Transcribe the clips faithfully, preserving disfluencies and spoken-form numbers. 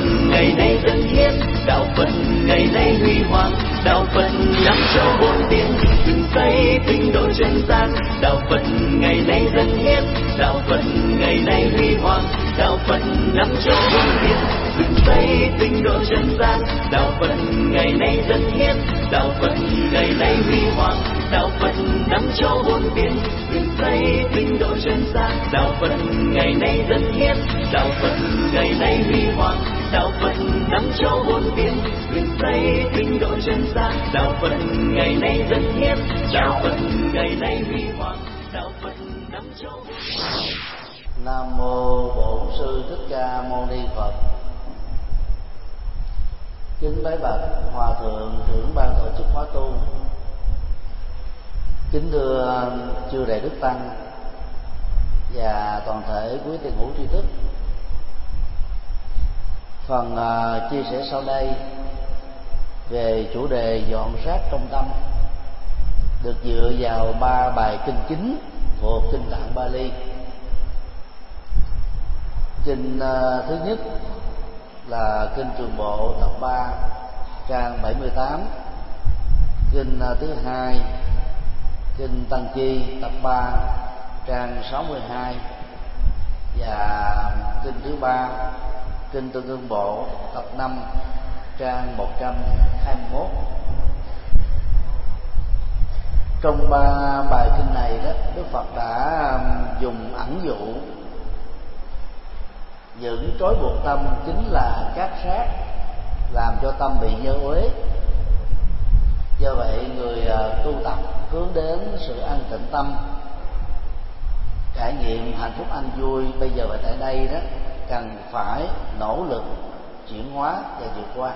ngày nay dân hiến, đạo Phật ngày nay huy hoàng, đạo Phật năm châu bốn biển, dựng xây tinh độ chân gian. Đạo Phật ngày nay dân hiến, đạo Phật ngày nay huy hoàng, đạo Phật năm châu bốn biển, dựng xây tinh độ chân gian. Đạo Phật ngày nay dân hiến, đạo Phật ngày nay huy hoàng, đạo Phật năm châu bốn biển, dựng xây tinh độ chân gian. Đạo Phật ngày nay dân hiến, đạo Phật ngày nay huy hoàng, đạo Phật năm châu bốn biển, dựng xây tinh độ chân gian. Đạo Phật ngày nay dân hiến, đạo Phật ngày nay huy hoàng, đạo Phật năm châu bốn biển. Nam mô Bổn Sư Thích Ca Mâu Ni Phật. Kính bái bạch Hòa thượng trưởng ban tổ chức khóa tu, kính thưa chư đại đức tăng và toàn thể quý tiền hữu tri thức. Phần uh, chia sẻ sau đây về chủ đề dọn rác trong tâm được dựa vào ba bài kinh chính thuộc kinh Tạng Bali. Kinh uh, thứ nhất là kinh Trường Bộ tập ba trang bảy mươi tám, kinh uh, thứ hai kinh Tăng Chi tập ba trang sáu mươi hai và kinh thứ ba kinh Tương Ưng Bộ tập năm trang một trăm hai mươi mốt. Trong ba bài kinh này đó, Đức Phật đã dùng ẩn dụ những trói buộc tâm chính là các sát làm cho tâm bị nhơ uế. Do vậy người tu tập hướng đến sự an tịnh tâm, trải nghiệm hạnh phúc an vui bây giờ và tại đây đó, cần phải nỗ lực chuyển hóa và vượt qua.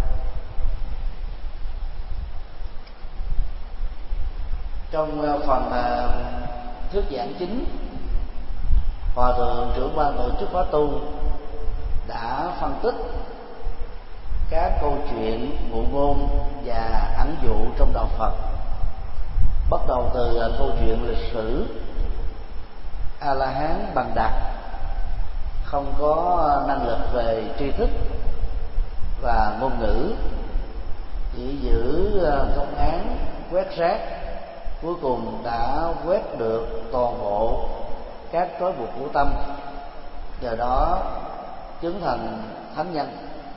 Trong phần thuyết giảng chính, Hòa thượng trưởng ban tổ chức khóa tu đã phân tích các câu chuyện ngụ ngôn và ẩn dụ trong đạo Phật, bắt đầu từ câu chuyện lịch sử A La Hán Bằng Đạt không có năng lực về tri thức và ngôn ngữ, chỉ giữ công án quét rác, cuối cùng đã quét được toàn bộ các trói buộc của tâm, nhờ đó chứng thành thánh nhân.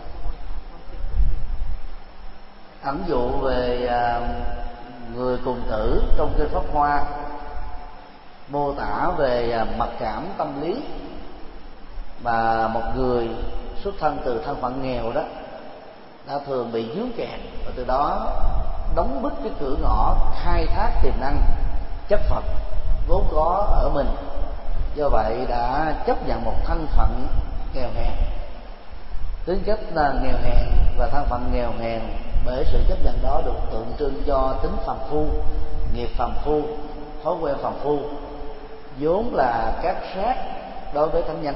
Ẩn dụ về người cùng tử trong kinh Pháp Hoa mô tả về mặc cảm tâm lý mà một người xuất thân từ thân phận nghèo đó đã thường bị vướng kẹt, và từ đó đóng bít cái cửa ngõ khai thác tiềm năng chất Phật vốn có ở mình. Do vậy đã chấp nhận một thân phận nghèo hèn. Tính cách là nghèo hèn và thân phận nghèo hèn bởi sự chấp nhận đó được tượng trưng cho tính phàm phu, nghiệp phàm phu, thói quen phàm phu, vốn là các sát đối với thánh nhân.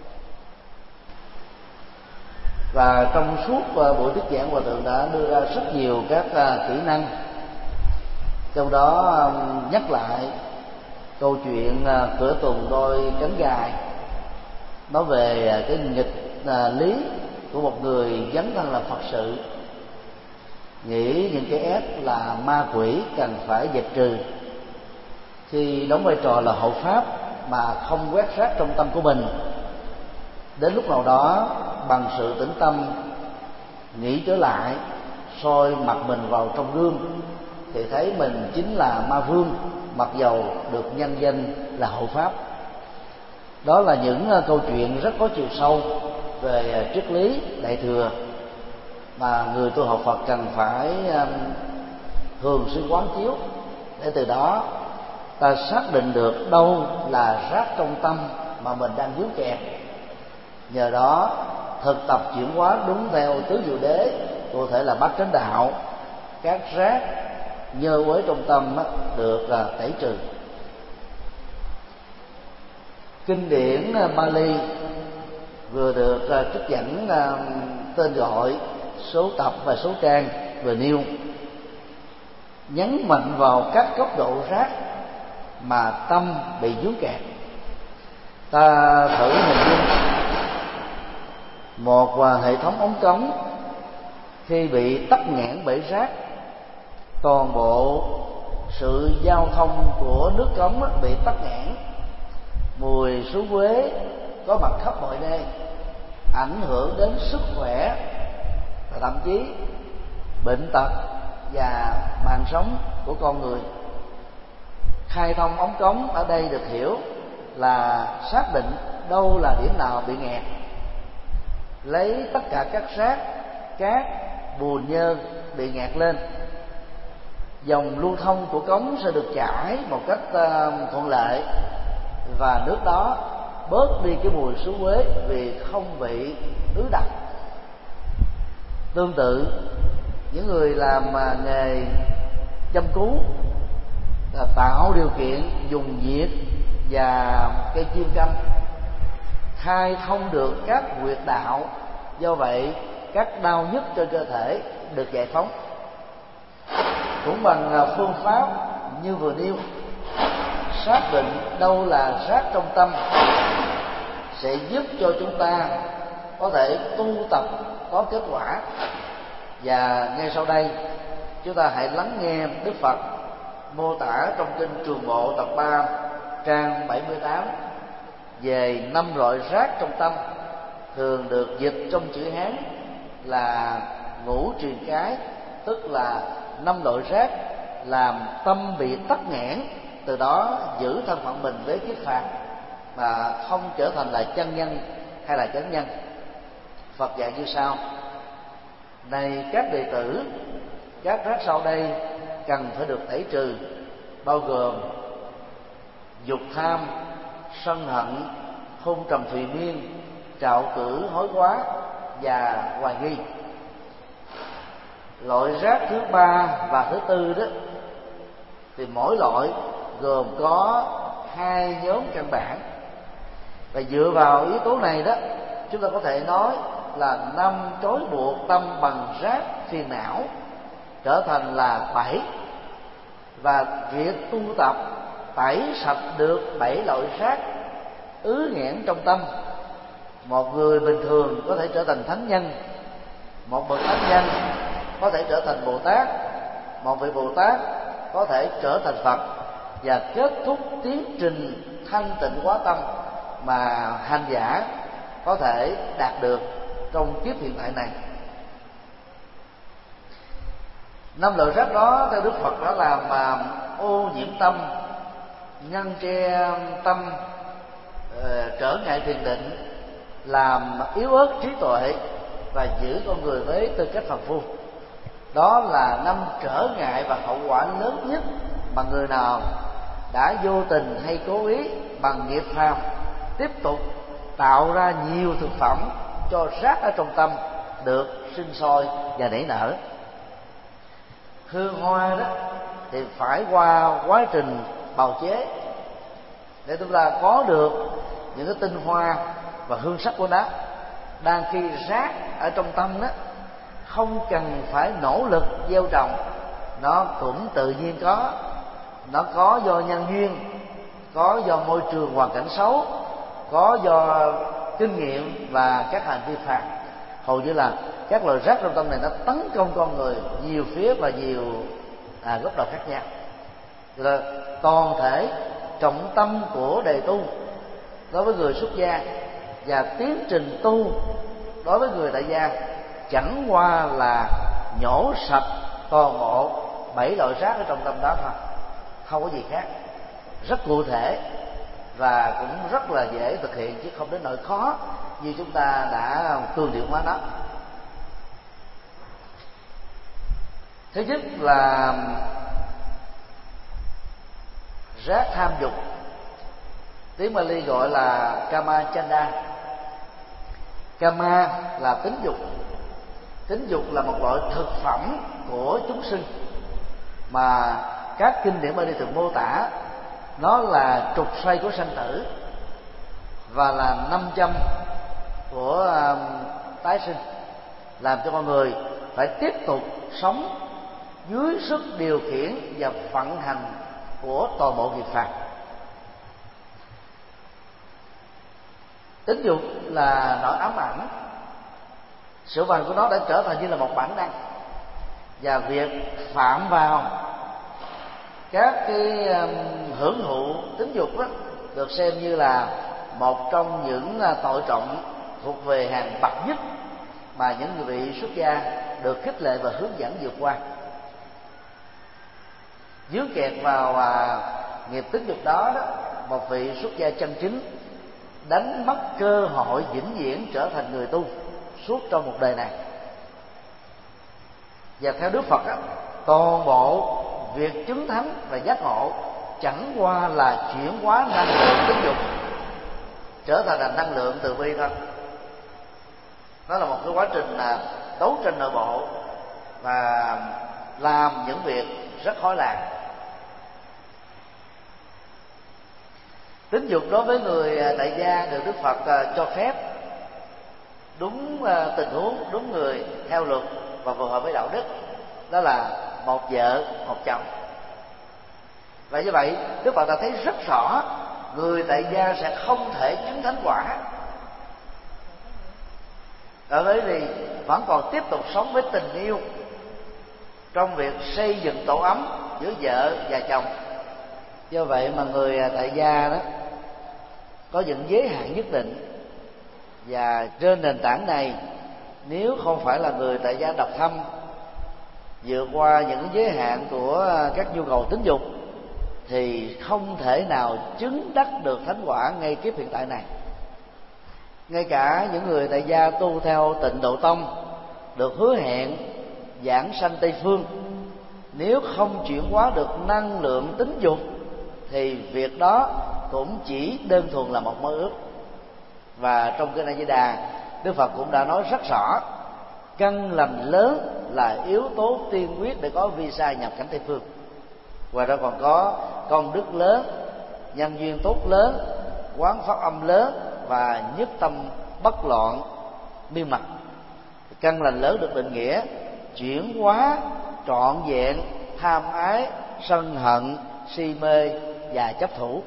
Và trong suốt buổi thuyết giảng, Hòa thượng đã đưa ra rất nhiều các kỹ năng, trong đó nhắc lại câu chuyện cửa tùng đôi cánh gài, nói về cái nghịch lý của một người dấn thân là Phật sự, nghĩ những cái ép là ma quỷ cần phải dẹp trừ, khi đóng vai trò là hộ pháp mà không quét rác trong tâm của mình. Đến lúc nào đó bằng sự tĩnh tâm nghĩ trở lại, soi mặt mình vào trong gương thì thấy mình chính là ma vương, mặc dầu được nhân danh là hộ pháp. Đó là những câu chuyện rất có chiều sâu về triết lý đại thừa mà người tu học Phật cần phải thường xuyên quán chiếu, để từ đó ta xác định được đâu là rác trong tâm mà mình đang vướng kẹt. Nhờ đó thực tập chuyển hóa đúng theo tứ diệu đế, cụ thể là bát chánh đạo, các rác nhơ uế trong tâm được tẩy trừ. Kinh điển Bali vừa được trích dẫn tên gọi, số tập và số trang vừa nêu, nhấn mạnh vào các cấp độ rác mà tâm bị vướng kẹt. Ta thử hình dung Một hệ thống ống cống khi bị tắc nghẽn bởi rác, toàn bộ sự giao thông của nước cống bị tắc nghẽn, mùi xú uế có mặt khắp mọi nơi, ảnh hưởng đến sức khỏe và thậm chí bệnh tật và mạng sống của con người. Khai thông ống cống ở đây được hiểu là xác định đâu là điểm nào bị nghẹt, lấy tất cả các rác, cát, bùn nhơ bị nghẹt lên, dòng lưu thông của cống sẽ được chảy một cách uh, thuận lợi, và nước đó bớt đi cái mùi xú uế vì không bị ứ đọng. Tương tự, những người làm uh, nghề chăm cứu là tạo điều kiện dùng nhiệt và cây chim canh, khai thông được các huyệt đạo, do vậy các đau nhức trên cơ thể được giải phóng. Cũng bằng phương pháp như vừa nêu, xác định đâu là rác trong tâm sẽ giúp cho chúng ta có thể tu tập có kết quả. Và ngay sau đây chúng ta hãy lắng nghe Đức Phật mô tả trong kinh Trường Bộ tập ba trang bảy mươi tám về năm loại rác trong tâm, thường được dịch trong chữ Hán là ngũ truyền cái, tức là năm loại rác làm tâm bị tắc nghẽn, từ đó giữ thân phận mình với kiết phạt mà không trở thành là chân nhân hay là chánh nhân. Phật dạy như sau: này các đệ tử, các rác sau đây cần phải được tẩy trừ, bao gồm dục tham, sân hận, hôn trầm thùy miên, trạo cử hối quá và hoài nghi. Loại rác thứ ba và thứ tư đó thì mỗi loại gồm có hai nhóm căn bản, và dựa vào yếu tố này đó chúng ta có thể nói là năm trói buộc tâm bằng rác phiền não trở thành là bảy, và việc tu tập tẩy sạch được bảy loại rác ứ nghẽn trong tâm, một người bình thường có thể trở thành thánh nhân, một bậc thánh nhân có thể trở thành Bồ Tát, một vị Bồ Tát có thể trở thành Phật, và kết thúc tiến trình thanh tịnh hóa tâm mà hành giả có thể đạt được trong kiếp hiện tại này. Năm loại rác đó theo Đức Phật đã làm mà ô nhiễm tâm, ngăn che tâm, trở ngại thiền định, làm yếu ớt trí tuệ và giữ con người với tư cách phàm phu. Đó là năm trở ngại và hậu quả lớn nhất mà người nào đã vô tình hay cố ý bằng nghiệp phàm tiếp tục tạo ra nhiều thực phẩm cho rác ở trong tâm được sinh sôi và nảy nở. Hương hoa đó thì phải qua quá trình bào chế để chúng ta có được những cái tinh hoa và hương sắc của nó. Đang khi rác ở trong tâm đó không cần phải nỗ lực gieo trồng, nó cũng tự nhiên có. Nó có do nhân duyên, có do môi trường hoàn cảnh xấu, có do kinh nghiệm và các hành vi phạt. Hầu như là các loại rác trong tâm này nó tấn công con người nhiều phía và nhiều à, góc độ khác nhau. Là toàn thể trọng tâm của đề tu đối với người xuất gia và tiến trình tu đối với người tại gia chẳng qua là nhổ sạch toàn bộ bảy loại rác ở trong tâm đó thôi, không có gì khác. Rất cụ thể và cũng rất là dễ thực hiện, chứ không đến nỗi khó như chúng ta đã tương điệu hóa nó. Thứ nhất là rác tham dục, tiếng Bali gọi là kama chanda. Kama là tính dục. Tính dục là một loại thực phẩm của chúng sinh mà các kinh điển Bali thường mô tả nó là trục xoay của sanh tử và là năm châm của uh, tái sinh, làm cho con người phải tiếp tục sống dưới sức điều khiển và vận hành của toàn bộ nghiệp phạt. Tính dục là nỗi ám ảnh Sự vật của nó đã trở thành như là một bản năng, và việc phạm vào các cái hưởng thụ tính dục đó được xem như là một trong những tội trọng thuộc về hàng bậc nhất mà những người vị xuất gia được khích lệ và hướng dẫn vượt qua. Dướng kẹt vào à, nghiệp tính dục đó đó, một vị xuất gia chân chính đánh mất cơ hội vĩnh viễn trở thành người tu suốt trong một đời này. Và theo Đức Phật á, toàn bộ việc chứng thánh và giác ngộ chẳng qua là chuyển hóa năng lượng tính dục trở thành là năng lượng từ bi thôi. Đó là một cái quá trình là đấu tranh nội bộ và làm những việc rất khó làm. Tính dục đối với người tại gia được Đức Phật cho phép đúng tình huống, đúng người, theo luật và phù hợp với đạo đức, đó là một vợ một chồng. Và như vậy Đức Phật đã thấy rất rõ người tại gia sẽ không thể chứng thánh quả, ở đấy thì vẫn còn tiếp tục sống với tình yêu trong việc xây dựng tổ ấm giữa vợ và chồng. Do vậy mà người tại gia đó có những giới hạn nhất định, và trên nền tảng này, nếu không phải là người tại gia độc thân vượt qua những giới hạn của các nhu cầu tính dục thì không thể nào chứng đắc được thánh quả ngay kiếp hiện tại này. Ngay cả những người tại gia tu theo Tịnh Độ Tông được hứa hẹn giảng sanh Tây Phương, nếu không chuyển hóa được năng lượng tính dục thì việc đó cũng chỉ đơn thuần là một mơ ước. Và trong Kinh A Di Đà, Đức Phật cũng đã nói rất rõ, căn lành lớn là yếu tố tiên quyết để có visa nhập cảnh Tây Phương. Ngoài ra còn có công đức lớn, nhân duyên tốt lớn, quán pháp âm lớn và nhất tâm bất loạn miên mật. Căn lành lớn được định nghĩa chuyển hóa trọn vẹn tham ái, sân hận, si mê và chấp thủ.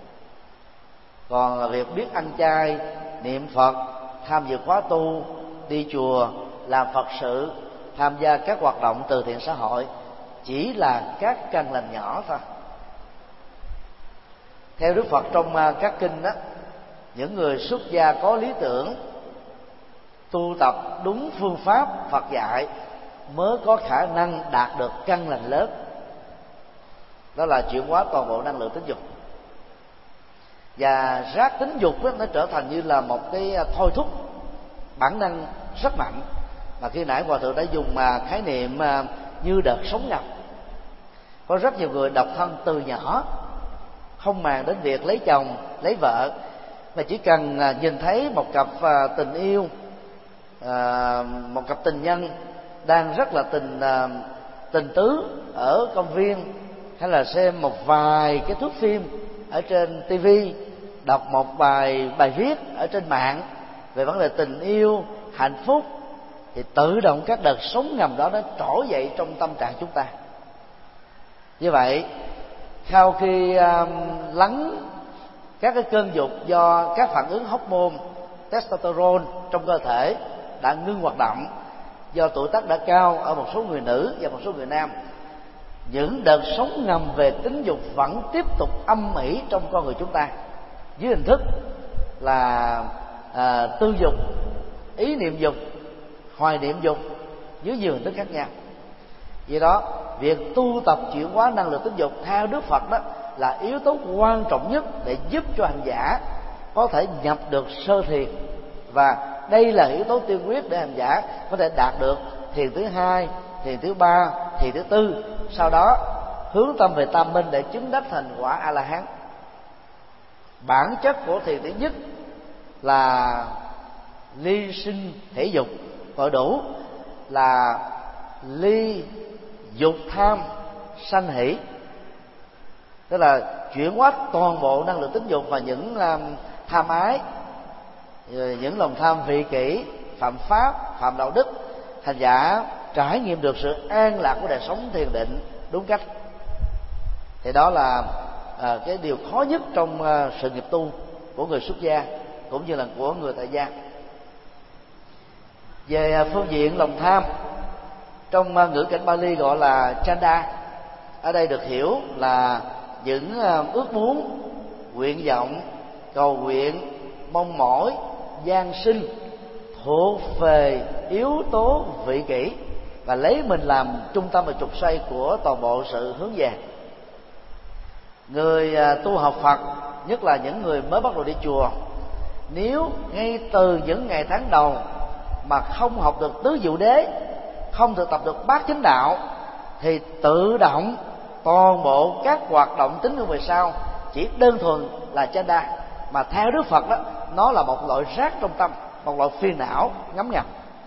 Còn việc biết ăn chay, niệm Phật, tham dự khóa tu, đi chùa, làm Phật sự, tham gia các hoạt động từ thiện xã hội chỉ là các căn lành nhỏ thôi. Theo Đức Phật trong các kinh đó, những người xuất gia có lý tưởng, tu tập đúng phương pháp Phật dạy mới có khả năng đạt được căn lành lớn, đó là chuyển hóa toàn bộ năng lượng tính dục. Và rác tính dục đó, nó trở thành như là một cái thôi thúc bản năng rất mạnh, mà khi nãy Hòa Thượng đã dùng khái niệm như đợt sóng ngầm. Có rất nhiều người độc thân từ nhỏ, không màng đến việc lấy chồng, lấy vợ, mà chỉ cần nhìn thấy một cặp tình yêu, một cặp tình nhân đang rất là tình tình tứ ở công viên, hay là xem một vài cái thước phim ở trên ti vi, đọc một bài bài viết ở trên mạng về vấn đề tình yêu, hạnh phúc, thì tự động các đợt sóng ngầm đó nó trỗi dậy trong tâm trạng chúng ta. Như vậy, sau khi um, lắng các cái cơn dục do các phản ứng hormone testosterone trong cơ thể đã ngưng hoạt động, do tuổi tác đã cao ở một số người nữ và một số người nam, những đợt sóng ngầm về tính dục vẫn tiếp tục âm ỉ trong con người chúng ta dưới hình thức là à, tư dục, ý niệm dục, hoài niệm dục dưới nhiều hình thức khác nhau. Vì đó, việc tu tập chuyển hóa năng lượng tính dục theo Đức Phật đó là yếu tố quan trọng nhất để giúp cho hành giả có thể nhập được sơ thiền, và đây là yếu tố tiên quyết để hành giả có thể đạt được thiền thứ hai, thiền thứ ba, thiền thứ tư, sau đó hướng tâm về tam minh để chứng đắc thành quả A La Hán. Bản chất của thiền thứ nhất là ly sinh thể dục, gọi đủ là ly dục tham sanh hỷ, tức là chuyển hóa toàn bộ năng lượng tính dục và những um, tham ái, những lòng tham vị kỷ, phạm pháp, phạm đạo đức, hành giả trải nghiệm được sự an lạc của đời sống thiền định đúng cách. Thì đó là à, cái điều khó nhất trong à, sự nghiệp tu của người xuất gia cũng như là của người tại gia. Về phương diện lòng tham, trong ngữ cảnh Bali gọi là chanda. Ở đây được hiểu là những ước muốn, nguyện vọng, cầu nguyện, mong mỏi, gian sinh thuộc về yếu tố vị kỷ và lấy mình làm trung tâm và trục xoay của toàn bộ sự hướng về. Người tu học Phật, nhất là những người mới bắt đầu đi chùa, nếu ngay từ những ngày tháng đầu mà không học được tứ diệu đế, không thực tập được bát chánh đạo, thì tự động toàn bộ các hoạt động tín ngưỡng về sau chỉ đơn thuần là chanda, mà theo Đức Phật đó, nó là một loại rác trong tâm, một loại phiền não ngấm ngầm.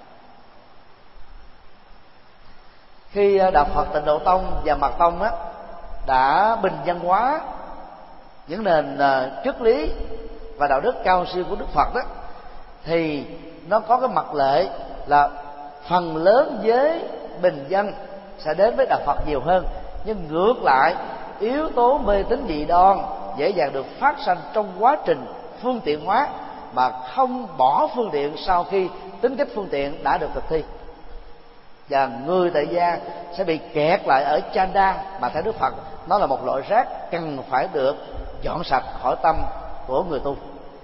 Khi Đạo Phật Tịnh Độ Tông và Mật Tông đó đã bình dân hóa những nền triết lý và đạo đức cao siêu của Đức Phật đó, thì nó có cái mặt lệ là phần lớn giới bình dân sẽ đến với Đạo Phật nhiều hơn, nhưng ngược lại yếu tố mê tín dị đoan dễ dàng được phát sanh trong quá trình phương tiện hóa mà không bỏ phương tiện sau khi tính cách phương tiện đã được thực thi, và người tại gia sẽ bị kẹt lại ở chanda, mà theo Đức Phật nó là một loại rác cần phải được dọn sạch khỏi tâm của người tu.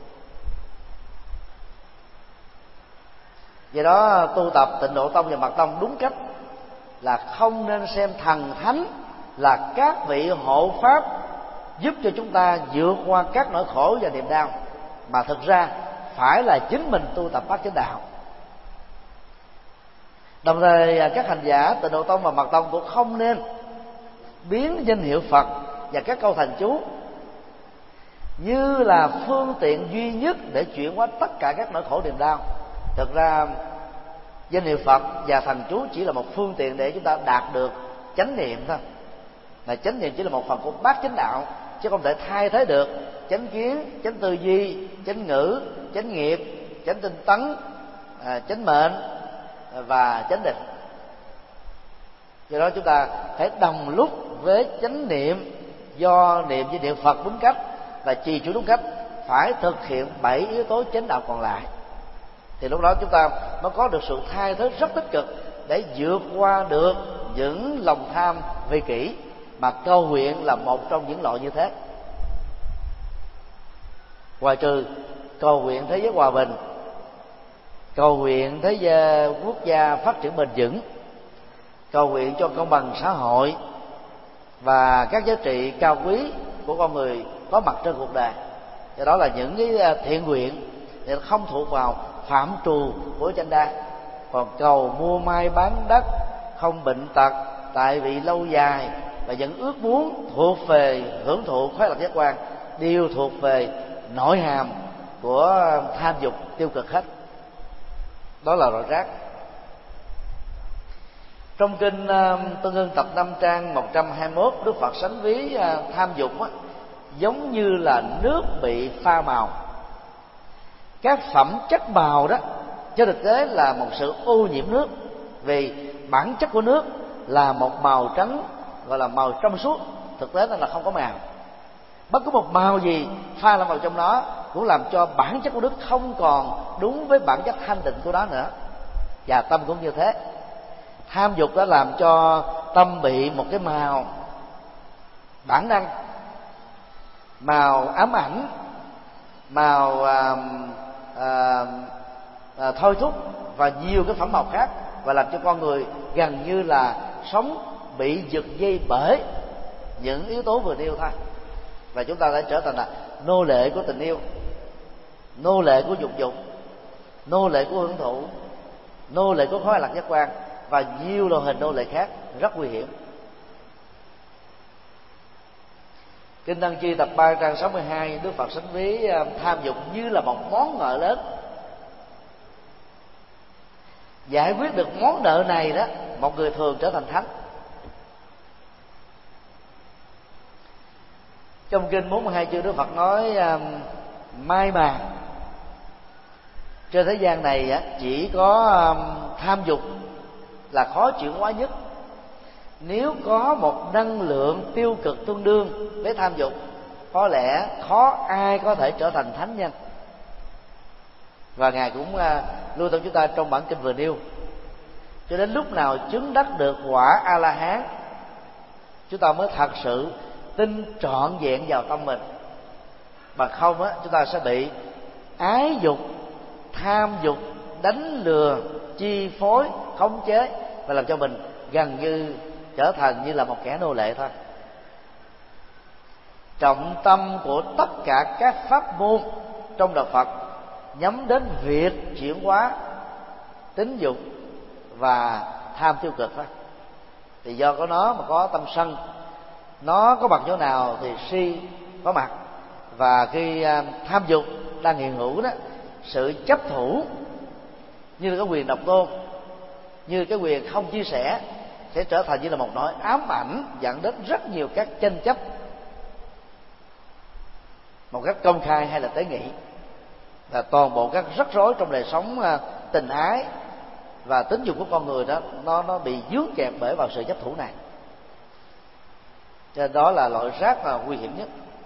Do đó tu tập Tịnh Độ Tông và Mật Tông đúng cách là không nên xem thần thánh là các vị hộ pháp giúp cho chúng ta vượt qua các nỗi khổ và niềm đau, mà thực ra phải là chính mình tu tập bát chánh đạo. Đồng thời các hành giả Tịnh Độ Tông và Mật Tông cũng không nên biến danh hiệu Phật và các câu thần chú như là phương tiện duy nhất để chuyển hóa tất cả các nỗi khổ niềm đau. Thực ra danh hiệu Phật và thần chú chỉ là một phương tiện để chúng ta đạt được chánh niệm thôi, mà chánh niệm chỉ là một phần của bát chánh đạo, chứ không thể thay thế được chánh kiến, chánh tư duy, chánh ngữ, chánh nghiệp, chánh tinh tấn, chánh mệnh và chánh định. Do đó chúng ta phải đồng lúc với chánh niệm do niệm với niệm Phật đúng cách và trì chú đúng cách, phải thực hiện bảy yếu tố chánh đạo còn lại, thì lúc đó chúng ta mới có được sự thay thế rất tích cực để vượt qua được những lòng tham vị kỷ, mà cầu nguyện là một trong những loại như thế. Ngoài trừ cầu nguyện thế giới hòa bình, cầu nguyện thế giới quốc gia phát triển bền vững, cầu nguyện cho công bằng xã hội và các giá trị cao quý của con người có mặt trên cuộc đời, do đó là những cái thiện nguyện thì không thuộc vào phạm trù của chanda. Còn cầu mua may bán đất, không bệnh tật, tại vì lâu dài và những ước muốn thuộc về hưởng thụ khoái lạc giác quan đều thuộc về nội hàm của tham dục tiêu cực hết. Đó là loại rác. Trong kinh Tương Ưng tập năm trang một trăm hai mươi mốt, Đức Phật sánh ví tham dục á, giống như là nước bị pha màu. Các phẩm chất màu đó trên thực tế là một sự ô nhiễm nước, vì bản chất của nước là một màu trắng gọi là màu trong suốt, thực tế là không có màu. Bất cứ một màu gì pha lẫn vào trong đó cũng làm cho bản chất của nước không còn đúng với bản chất thanh tịnh của nó nữa, và tâm cũng như thế. Tham dục đã làm cho tâm bị một cái màu bản năng, màu ám ảnh, màu à, à, à, thôi thúc và nhiều cái phẩm màu khác, và làm cho con người gần như là sống bị giật dây bởi những yếu tố vừa nêu thôi. Và chúng ta đã trở thành là nô lệ của tình yêu, nô lệ của dục dục, nô lệ của hưởng thụ, nô lệ của khoái lạc giác quan và nhiều loại hình nô lệ khác rất nguy hiểm. Kinh Tăng Chi tập ba trang sáu mươi hai, Đức Phật sánh ví tham dục như là một món nợ lớn. Giải quyết được món nợ này đó, một người thường trở thành thánh. Trong kinh bốn mươi hai chương, Đức Phật nói mai mà trên thế gian này chỉ có tham dục là khó chuyển hóa nhất. Nếu có một năng lượng tiêu cực tương đương với tham dục, có lẽ khó ai có thể trở thành thánh nhân. Và Ngài cũng lưu tâm chúng ta trong bản kinh vừa nêu, cho đến lúc nào chứng đắc được quả A La Hán, chúng ta mới thật sự tin trọn vẹn vào tâm mình. Mà không á, chúng ta sẽ bị ái dục, tham dục đánh lừa, chi phối, khống chế và làm cho mình gần như trở thành như là một kẻ nô lệ thôi. Trọng tâm của tất cả các pháp môn trong đạo Phật nhắm đến việc chuyển hóa tính dục và tham tiêu cực thôi. Thì do có nó mà có tâm sân, nó có mặt chỗ nào thì si có mặt. Và khi tham dục đang hiện hữu đó, sự chấp thủ như là cái quyền độc tôn, như cái quyền không chia sẻ, sẽ trở thành như là một nỗi ám ảnh, dẫn đến rất nhiều các tranh chấp một cách công khai hay là tế nhị. Và toàn bộ các rắc rối trong đời sống tình ái và tính dục của con người đó, nó nó bị dướng kẹt bởi vào sự chấp thủ này. Cho nên đó là loại rác là nguy hiểm nhất.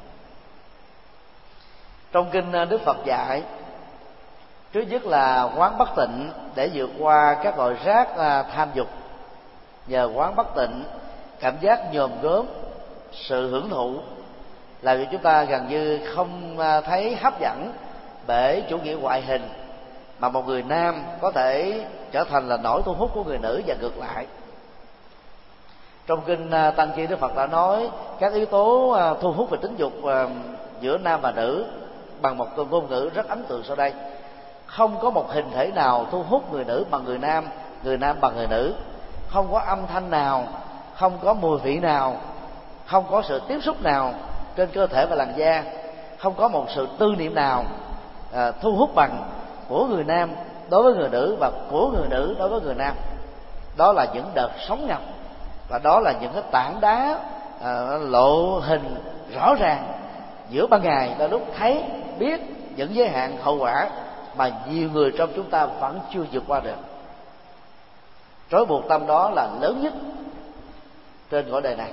Trong kinh Đức Phật dạy, trước nhất là quán bất tịnh để vượt qua các loại rác tham dục. Nhờ quán bất tịnh, cảm giác nhòm gớm, sự hưởng thụ làm cho chúng ta gần như không thấy hấp dẫn bởi chủ nghĩa ngoại hình, mà một người nam có thể trở thành là nỗi thu hút của người nữ và ngược lại. Trong kinh Tăng Chi, Đức Phật đã nói các yếu tố thu hút về tính dục giữa nam và nữ bằng một từ ngôn ngữ rất ấn tượng sau đây: không có một hình thể nào thu hút người nữ bằng người nam, người nam bằng người nữ. Không có âm thanh nào, không có mùi vị nào, không có sự tiếp xúc nào trên cơ thể và làn da, không có một sự tư niệm nào à, thu hút bằng của người nam đối với người nữ và của người nữ đối với người nam. Đó là những đợt sóng ngầm, và đó là những cái tảng đá à, lộ hình rõ ràng giữa ban ngày, đôi lúc thấy biết những giới hạn hậu quả mà nhiều người trong chúng ta vẫn chưa vượt qua được. Trói buộc tâm đó là lớn nhất trên cõi đời này.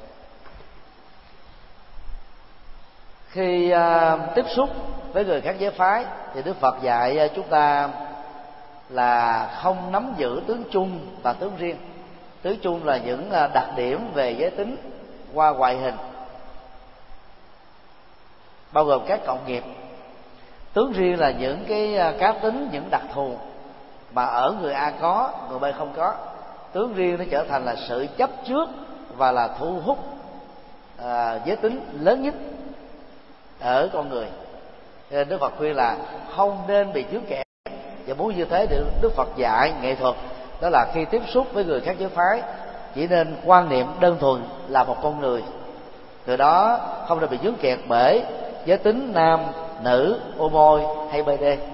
Khi uh, tiếp xúc với người khác giới phái thì Đức Phật dạy chúng ta là không nắm giữ tướng chung và tướng riêng. Tướng chung là những đặc điểm về giới tính qua ngoại hình, bao gồm các cộng nghiệp. Tướng riêng là những cái cá tính, những đặc thù mà ở người A có, người B không có. Tướng riêng nó trở thành là sự chấp trước và là thu hút à, giới tính lớn nhất ở con người. Nên Đức Phật khuyên là không nên bị chướng kẹt. Và muốn như thế thì Đức Phật dạy nghệ thuật đó là khi tiếp xúc với người khác giới phái chỉ nên quan niệm đơn thuần là một con người. Từ đó không nên bị chướng kẹt bởi giới tính nam, nữ, ô môi hay bê đê.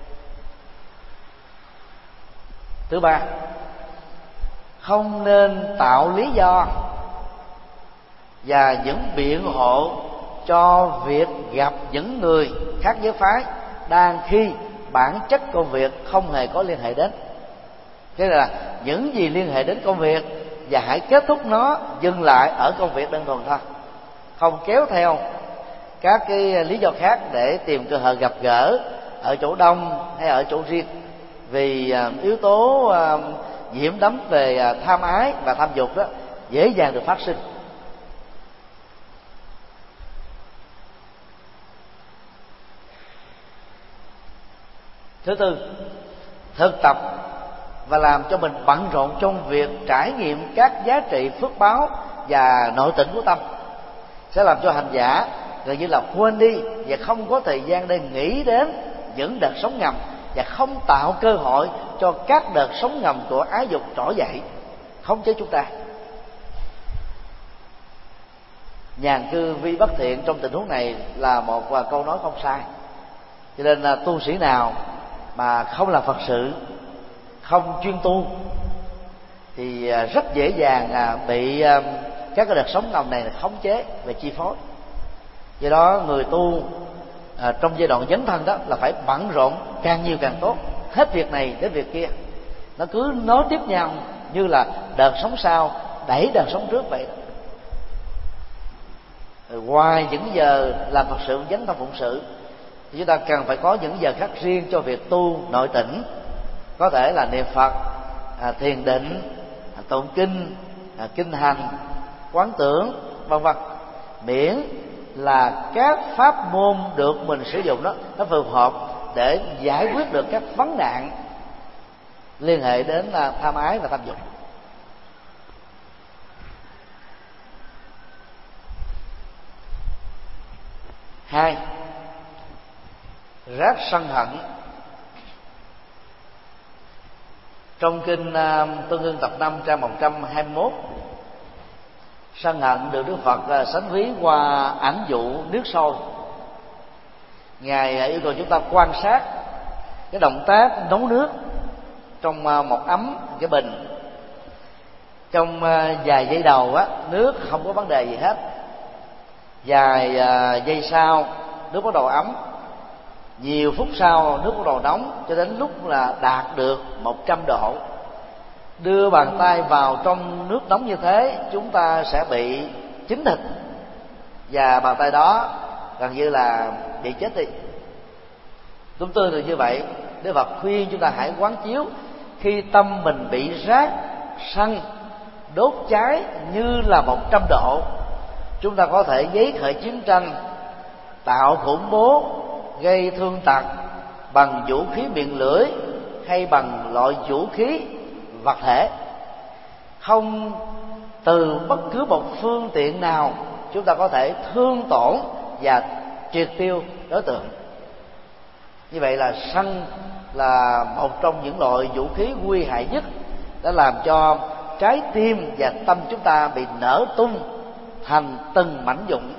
Thứ ba, không nên tạo lý do và những biện hộ cho việc gặp những người khác giới phái đang khi bản chất công việc không hề có liên hệ đến. Thế là những gì liên hệ đến công việc và hãy kết thúc nó dừng lại ở công việc đơn thuần thôi, không kéo theo các cái lý do khác để tìm cơ hội gặp gỡ ở chỗ đông hay ở chỗ riêng. Vì yếu tố nhiễm đắm về tham ái và tham dục đó dễ dàng được phát sinh. Thứ tư, thực tập và làm cho mình bận rộn trong việc trải nghiệm các giá trị phước báo và nội tịnh của tâm sẽ làm cho hành giả gần như là quên đi và không có thời gian để nghĩ đến những đợt sóng ngầm, và không tạo cơ hội cho các đợt sóng ngầm của ái dục trỗi dậy khống chế chúng ta. Nhàn cư vi bất thiện trong tình huống này là một câu nói không sai. Cho nên là tu sĩ nào mà không làm Phật sự, không chuyên tu thì rất dễ dàng bị các cái đợt sóng ngầm này khống chế và chi phối. Do đó người tu à, trong giai đoạn dấn thân đó là phải bận rộn càng nhiều càng tốt, hết việc này đến việc kia, nó cứ nối tiếp nhau như là đợt sóng sau đẩy đợt sóng trước vậy đó. Rồi ngoài những giờ làm Phật sự dấn thân phụng sự chúng ta cần phải có những giờ khắc riêng cho việc tu nội tỉnh, có thể là niệm Phật, à, thiền định, à, tụng kinh, à, kinh hành, quán tưởng, vân vân, miễn là các pháp môn được mình sử dụng đó nó phù hợp để giải quyết được các vấn nạn liên hệ đến là tham ái và tham dục. Hai, rát sân hận. Trong kinh uh, Tương Ưng tập năm trang một trăm hai mươi mốt, sân hận được Đức Phật uh, sánh ví qua ảnh dụ nước sôi. Ngài uh, yêu cầu chúng ta quan sát cái động tác nấu nước trong uh, một ấm cái bình. Trong uh, vài giây đầu á, nước không có vấn đề gì hết. Vài uh, giây sau nước bắt đầu ấm, nhiều phút sau nước bắt đầu nóng, cho đến lúc là đạt được một trăm độ. Đưa bàn tay vào trong nước nóng như thế, chúng ta sẽ bị chín thịt, và bàn tay đó gần như là bị chết đi. Đúng tương tự như vậy, Đức Phật khuyên chúng ta hãy quán chiếu khi tâm mình bị rát sân đốt cháy như là một trăm độ, chúng ta có thể giấy khởi chiến tranh, tạo khủng bố, gây thương tật bằng vũ khí miệng lưỡi hay bằng loại vũ khí vật thể. Không từ bất cứ một phương tiện nào chúng ta có thể thương tổn và triệt tiêu đối tượng. Như vậy là sân là một trong những loại vũ khí nguy hại nhất, đã làm cho trái tim và tâm chúng ta bị nở tung thành từng mảnh vụn.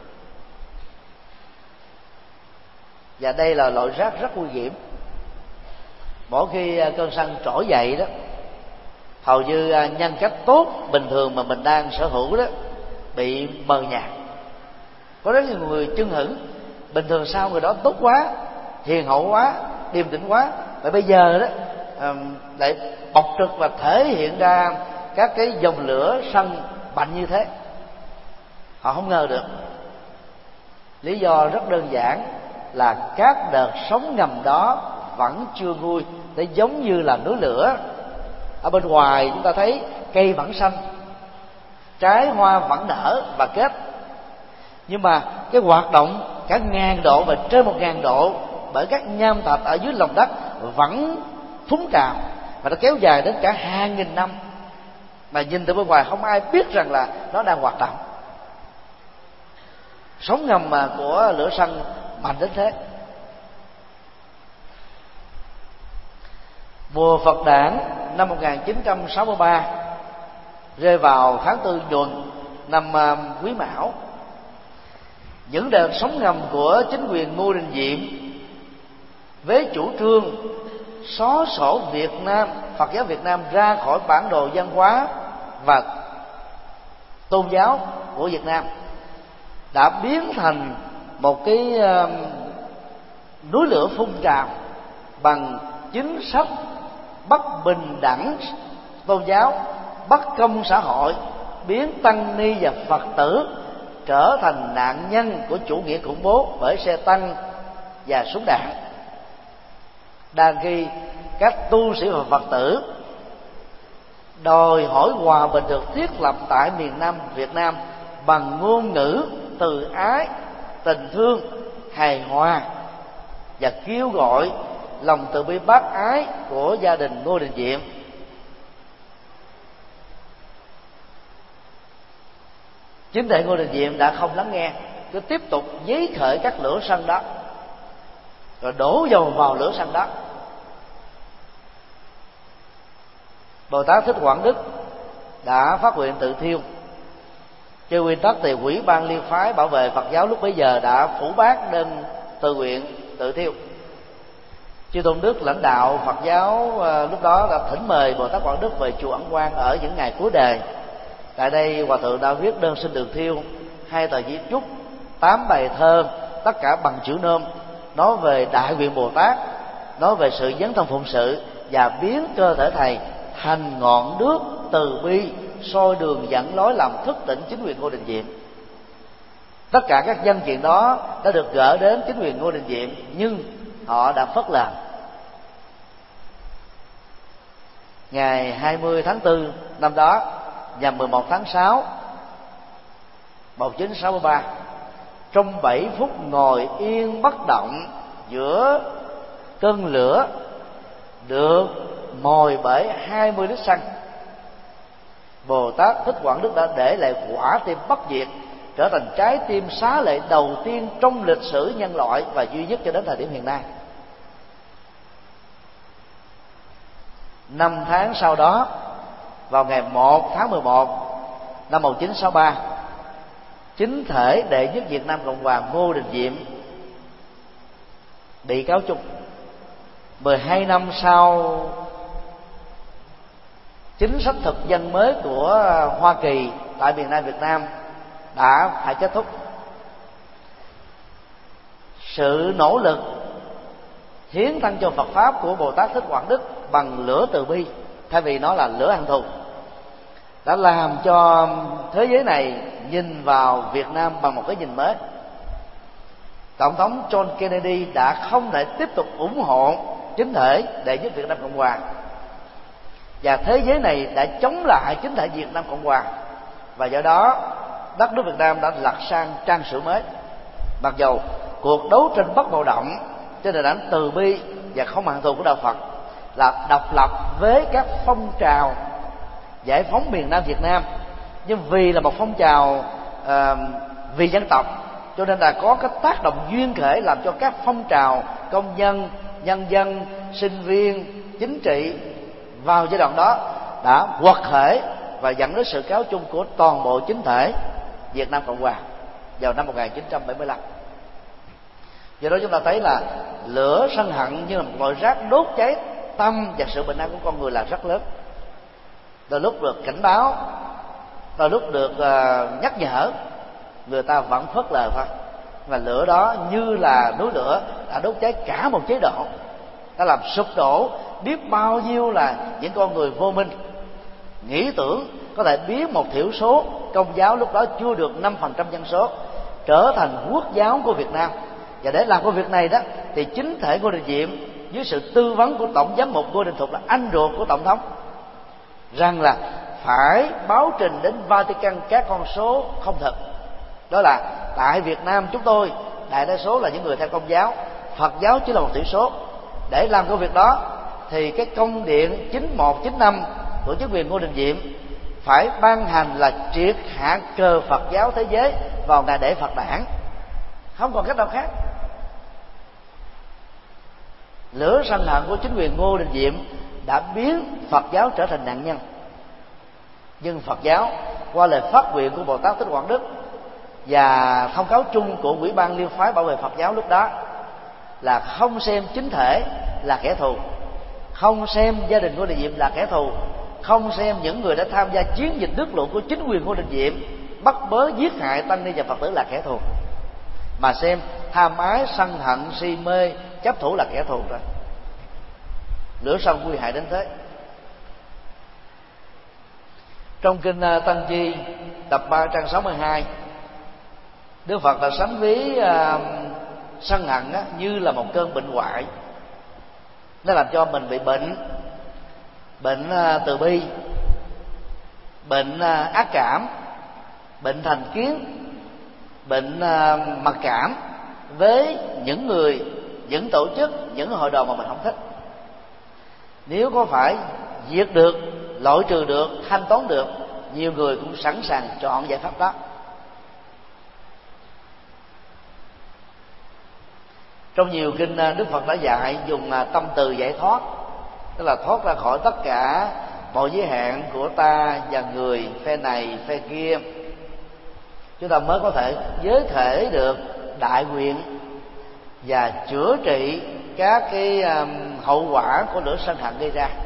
Và đây là loại rác rất nguy hiểm. Mỗi khi cơn sân trỗi dậy đó, hầu như nhân cách tốt bình thường mà mình đang sở hữu đó bị mờ nhạt. Có rất nhiều người chưng hửng, bình thường sao người đó tốt quá, hiền hậu quá, điềm tĩnh quá, và bây giờ đó lại bộc trực và thể hiện ra các cái dòng lửa sân mạnh như thế. Họ không ngờ được. Lý do rất đơn giản là các đợt sóng ngầm đó vẫn chưa nguôi. Nó giống như là núi lửa. Ở bên ngoài chúng ta thấy cây vẫn xanh, trái hoa vẫn nở và kết, nhưng mà cái hoạt động cả ngàn độ và trên một ngàn độ bởi các nham thạch ở dưới lòng đất vẫn phúng trào, và nó kéo dài đến cả hàng nghìn năm, mà nhìn từ bên ngoài không ai biết rằng là nó đang hoạt động. Sóng ngầm mà của lửa sân mạnh đến thế. Mùa Phật đản năm một nghìn chín trăm sáu mươi ba rơi vào tháng tư nhuận năm Quý Mão. Những đợt sóng ngầm của chính quyền Ngô Đình Diệm với chủ trương xóa sổ Việt Nam, Phật giáo Việt Nam ra khỏi bản đồ văn hóa và tôn giáo của Việt Nam đã biến thành một cái uh, núi lửa phun trào bằng chính sách bất bình đẳng tôn giáo, bất công xã hội, biến tăng ni và Phật tử trở thành nạn nhân của chủ nghĩa khủng bố bởi xe tăng và súng đạn. Đang khi các tu sĩ và Phật tử đòi hỏi hòa bình được thiết lập tại miền Nam Việt Nam bằng ngôn ngữ từ ái, tình thương, hài hòa, và kêu gọi lòng từ bi bác ái của gia đình Ngô Đình Diệm. Chính thể Ngô Đình Diệm đã không lắng nghe, cứ tiếp tục giấy khởi các lửa sân đó, rồi đổ dầu vào lửa sân đó. Bồ Tát Thích Quảng Đức đã phát nguyện tự thiêu. Trên nguyên tắc thì Ủy ban Liên phái bảo vệ Phật giáo lúc bấy giờ đã phủ bác nên tự nguyện tự thiêu. Chư Tôn Đức lãnh đạo Phật giáo lúc đó đã thỉnh mời Bồ Tát Quảng Đức về chùa Ấn Quang ở những ngày cuối đời. Tại đây Hòa Thượng đã viết đơn xin được thiêu, hai tờ di chúc, tám bài thơ, tất cả bằng chữ Nôm, nói về Đại Nguyện Bồ Tát, nói về sự dấn thân phụng sự và biến cơ thể thầy thành ngọn đuốc từ bi soi đường dẫn lối làm thức tỉnh chính quyền Ngô Đình Diệm. Tất cả các văn kiện đó đã được gửi đến chính quyền Ngô Đình Diệm, nhưng họ đã phớt lờ. Ngày hai mươi tháng tư năm đó, nhằm mười một tháng sáu một nghìn chín trăm sáu mươi ba, trong bảy phút ngồi yên bất động giữa cơn lửa được mồi bởi hai mươi lít xăng, Bồ Tát Thích Quảng Đức đã để lại quả tim bất diệt, trở thành trái tim xá lệ đầu tiên trong lịch sử nhân loại và duy nhất cho đến thời điểm hiện nay. Năm tháng sau đó, vào ngày một tháng mười một năm một nghìn chín trăm sáu mươi ba, chính thể đệ nhất Việt Nam Cộng hòa Ngô Đình Diệm bị cáo chung. mười hai năm sau chính sách thực dân mới của Hoa Kỳ tại miền Nam Việt Nam đã phải kết thúc, sự nỗ lực hiến thân cho Phật pháp của Bồ Tát Thích Quảng Đức bằng lửa từ bi thay vì nó là lửa hận thù đã làm cho thế giới này nhìn vào Việt Nam bằng một cái nhìn mới. Tổng thống John Kennedy đã không thể tiếp tục ủng hộ chính thể đệ nhất Việt Nam Cộng hòa, và thế giới này đã chống lại chính thể Việt Nam Cộng hòa, và do đó đất nước Việt Nam đã lật sang trang sử mới. Mặc dầu cuộc đấu tranh bất bạo động trên nền tảng từ bi và không hận thù của đạo Phật là độc lập với các phong trào giải phóng miền Nam Việt Nam, nhưng vì là một phong trào uh, vì dân tộc, cho nên là có cái tác động duyên khởi làm cho các phong trào công nhân, nhân dân, sinh viên, chính trị vào giai đoạn đó đã quật khởi và dẫn đến sự cáo chung của toàn bộ chính thể Việt Nam Cộng hòa vào năm một nghìn chín trăm bảy mươi lăm. Do đó chúng ta thấy là lửa sân hận như là một loại rác đốt cháy tâm và sự bình an của con người là rất lớn. Đôi lúc được cảnh báo, đôi lúc được uh, nhắc nhở, người ta vẫn phớt lờ thôi. Và lửa đó như là núi lửa đã đốt cháy cả một chế độ, đã làm sụp đổ biết bao nhiêu là những con người vô minh, nghĩ tưởng có thể biến một thiểu số Công giáo lúc đó chưa được năm phần trăm dân số trở thành quốc giáo của Việt Nam. Và để làm công việc này đó thì chính thể Ngô Đình Diệm dưới sự tư vấn của Tổng giám mục Ngô Đình Thục là anh ruột của Tổng thống rằng là phải báo trình đến Vatican các con số không thật. Đó là tại Việt Nam chúng tôi đại đa số là những người theo Công giáo, Phật giáo chỉ là một thiểu số. Để làm công việc đó thì cái công điện chín một chín năm của chính quyền Ngô Đình Diệm phải ban hành là triệt hạ cờ Phật giáo thế giới vào ngày lễ Phật đản, không còn cách nào khác. Lửa sân hận của chính quyền Ngô Đình Diệm đã biến Phật giáo trở thành nạn nhân. Nhưng Phật giáo qua lời phát nguyện của Bồ Tát Thích Quảng Đức và thông cáo chung của Ủy ban Liên phái bảo vệ Phật giáo lúc đó là không xem chính thể là kẻ thù, không xem gia đình Ngô Đình Diệm là kẻ thù, không xem những người đã tham gia chiến dịch nước lụt của chính quyền Ngô Đình Diệm bắt bớ giết hại tăng ni và Phật tử là kẻ thù, mà xem tham ái, sân hận, si mê, chấp thủ là kẻ thù rồi. Lửa sân nguy hại đến thế. Trong kinh Tăng Chi tập ba trang sáu mươi hai, Đức Phật đã sánh ví uh, sân hận á, như là một cơn bệnh hoại. Nó làm cho mình bị bệnh, bệnh uh, từ bi, bệnh uh, ác cảm, bệnh thành kiến, bệnh uh, mặc cảm với những người, những tổ chức, những hội đoàn mà mình không thích. Nếu có phải diệt được, loại trừ được, thanh toán được, nhiều người cũng sẵn sàng chọn giải pháp đó. Trong nhiều kinh Đức Phật đã dạy dùng tâm từ giải thoát, tức là thoát ra khỏi tất cả mọi giới hạn của ta và người, phe này, phe kia, chúng ta mới có thể giới thể được đại nguyện và chữa trị các cái um, hậu quả của lửa sân hận gây ra.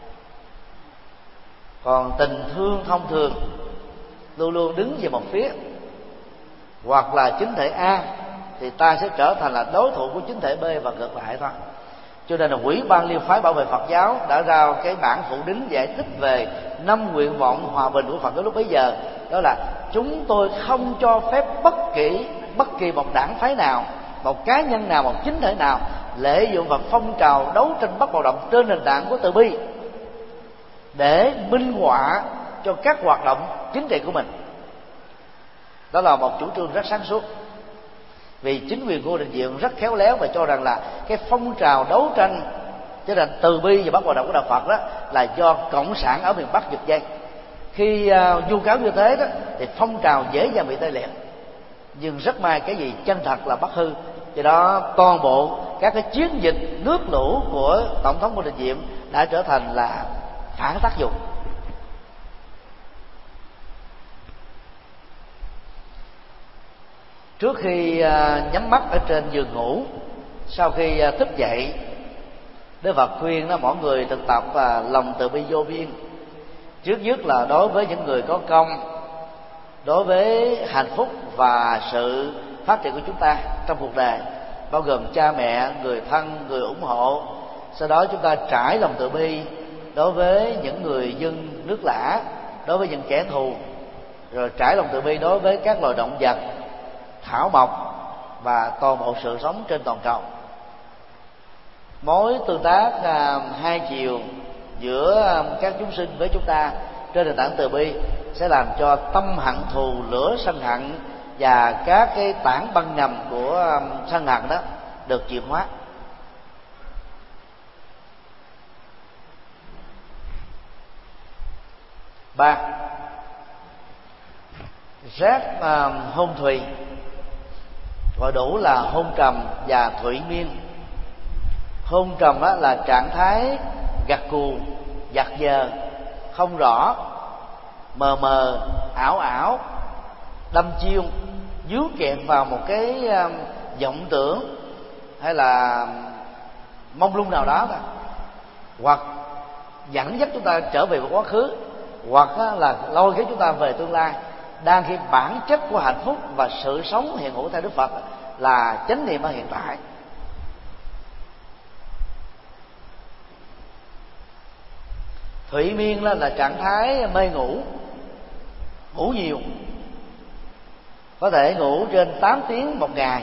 Còn tình thương thông thường luôn luôn đứng về một phía, hoặc là chính thể A thì ta sẽ trở thành là đối thủ của chính thể B và ngược lại thôi. Cho nên là Ủy ban Liên phái bảo vệ Phật giáo đã ra cái bản phụ đính giải thích về năm nguyện vọng hòa bình của Phật giáo lúc bấy giờ. Đó là chúng tôi không cho phép bất kỳ bất kỳ một đảng phái nào, một cá nhân nào, một chính thể nào lợi dụng vào phong trào đấu tranh bất bạo động trên nền tảng của từ bi để minh họa cho các hoạt động chính trị của mình. Đó là một chủ trương rất sáng suốt, vì chính quyền của Ngô Đình Diệm rất khéo léo và cho rằng là cái phong trào đấu tranh cho nên từ bi và bất bạo động của đạo Phật đó là do cộng sản ở miền Bắc giật dây. Khi uh, vu cáo như thế đó thì phong trào dễ dàng bị tê liệt. Nhưng rất may cái gì chân thật là bất hư, do đó toàn bộ các cái chiến dịch nước lũ của tổng thống Ngô Đình Diệm đã trở thành là phản tác dụng. Trước khi uh, nhắm mắt ở trên giường ngủ, sau khi uh, thức dậy, Đức Phật khuyên đó mọi người thực tập và uh, lòng từ bi vô biên. Trước nhất là đối với những người có công, đối với hạnh phúc và sự phát triển của chúng ta trong cuộc đời, bao gồm cha mẹ, người thân, người ủng hộ. Sau đó chúng ta trải lòng từ bi đối với những người dân nước lã, đối với những kẻ thù, rồi trải lòng từ bi đối với các loài động vật, thảo mộc và toàn bộ sự sống trên toàn cầu. Mối tương tác uh, hai chiều giữa uh, các chúng sinh với chúng ta trên nền tảng từ bi sẽ làm cho tâm hận thù, lửa sân hận và các cái tảng băng ngầm của uh, sân hận đó được chuyển hóa. Ba, rác uh, hôn thùy, gọi đủ là hôn trầm và thủy miên. Hôn trầm đó là trạng thái gật cù, giật giờ, không rõ, mờ mờ, ảo ảo, đâm chiêu, dướng kẹt vào một cái uh, vọng tưởng hay là mông lung nào đó thôi, hoặc dẫn dắt chúng ta trở về một quá khứ, hoặc là lôi kéo chúng ta về tương lai. Đang khi bản chất của hạnh phúc và sự sống hiện hữu theo Đức Phật là chánh niệm ở hiện tại. Thủy miên là, là trạng thái mê ngủ, ngủ nhiều, có thể ngủ trên tám tiếng một ngày.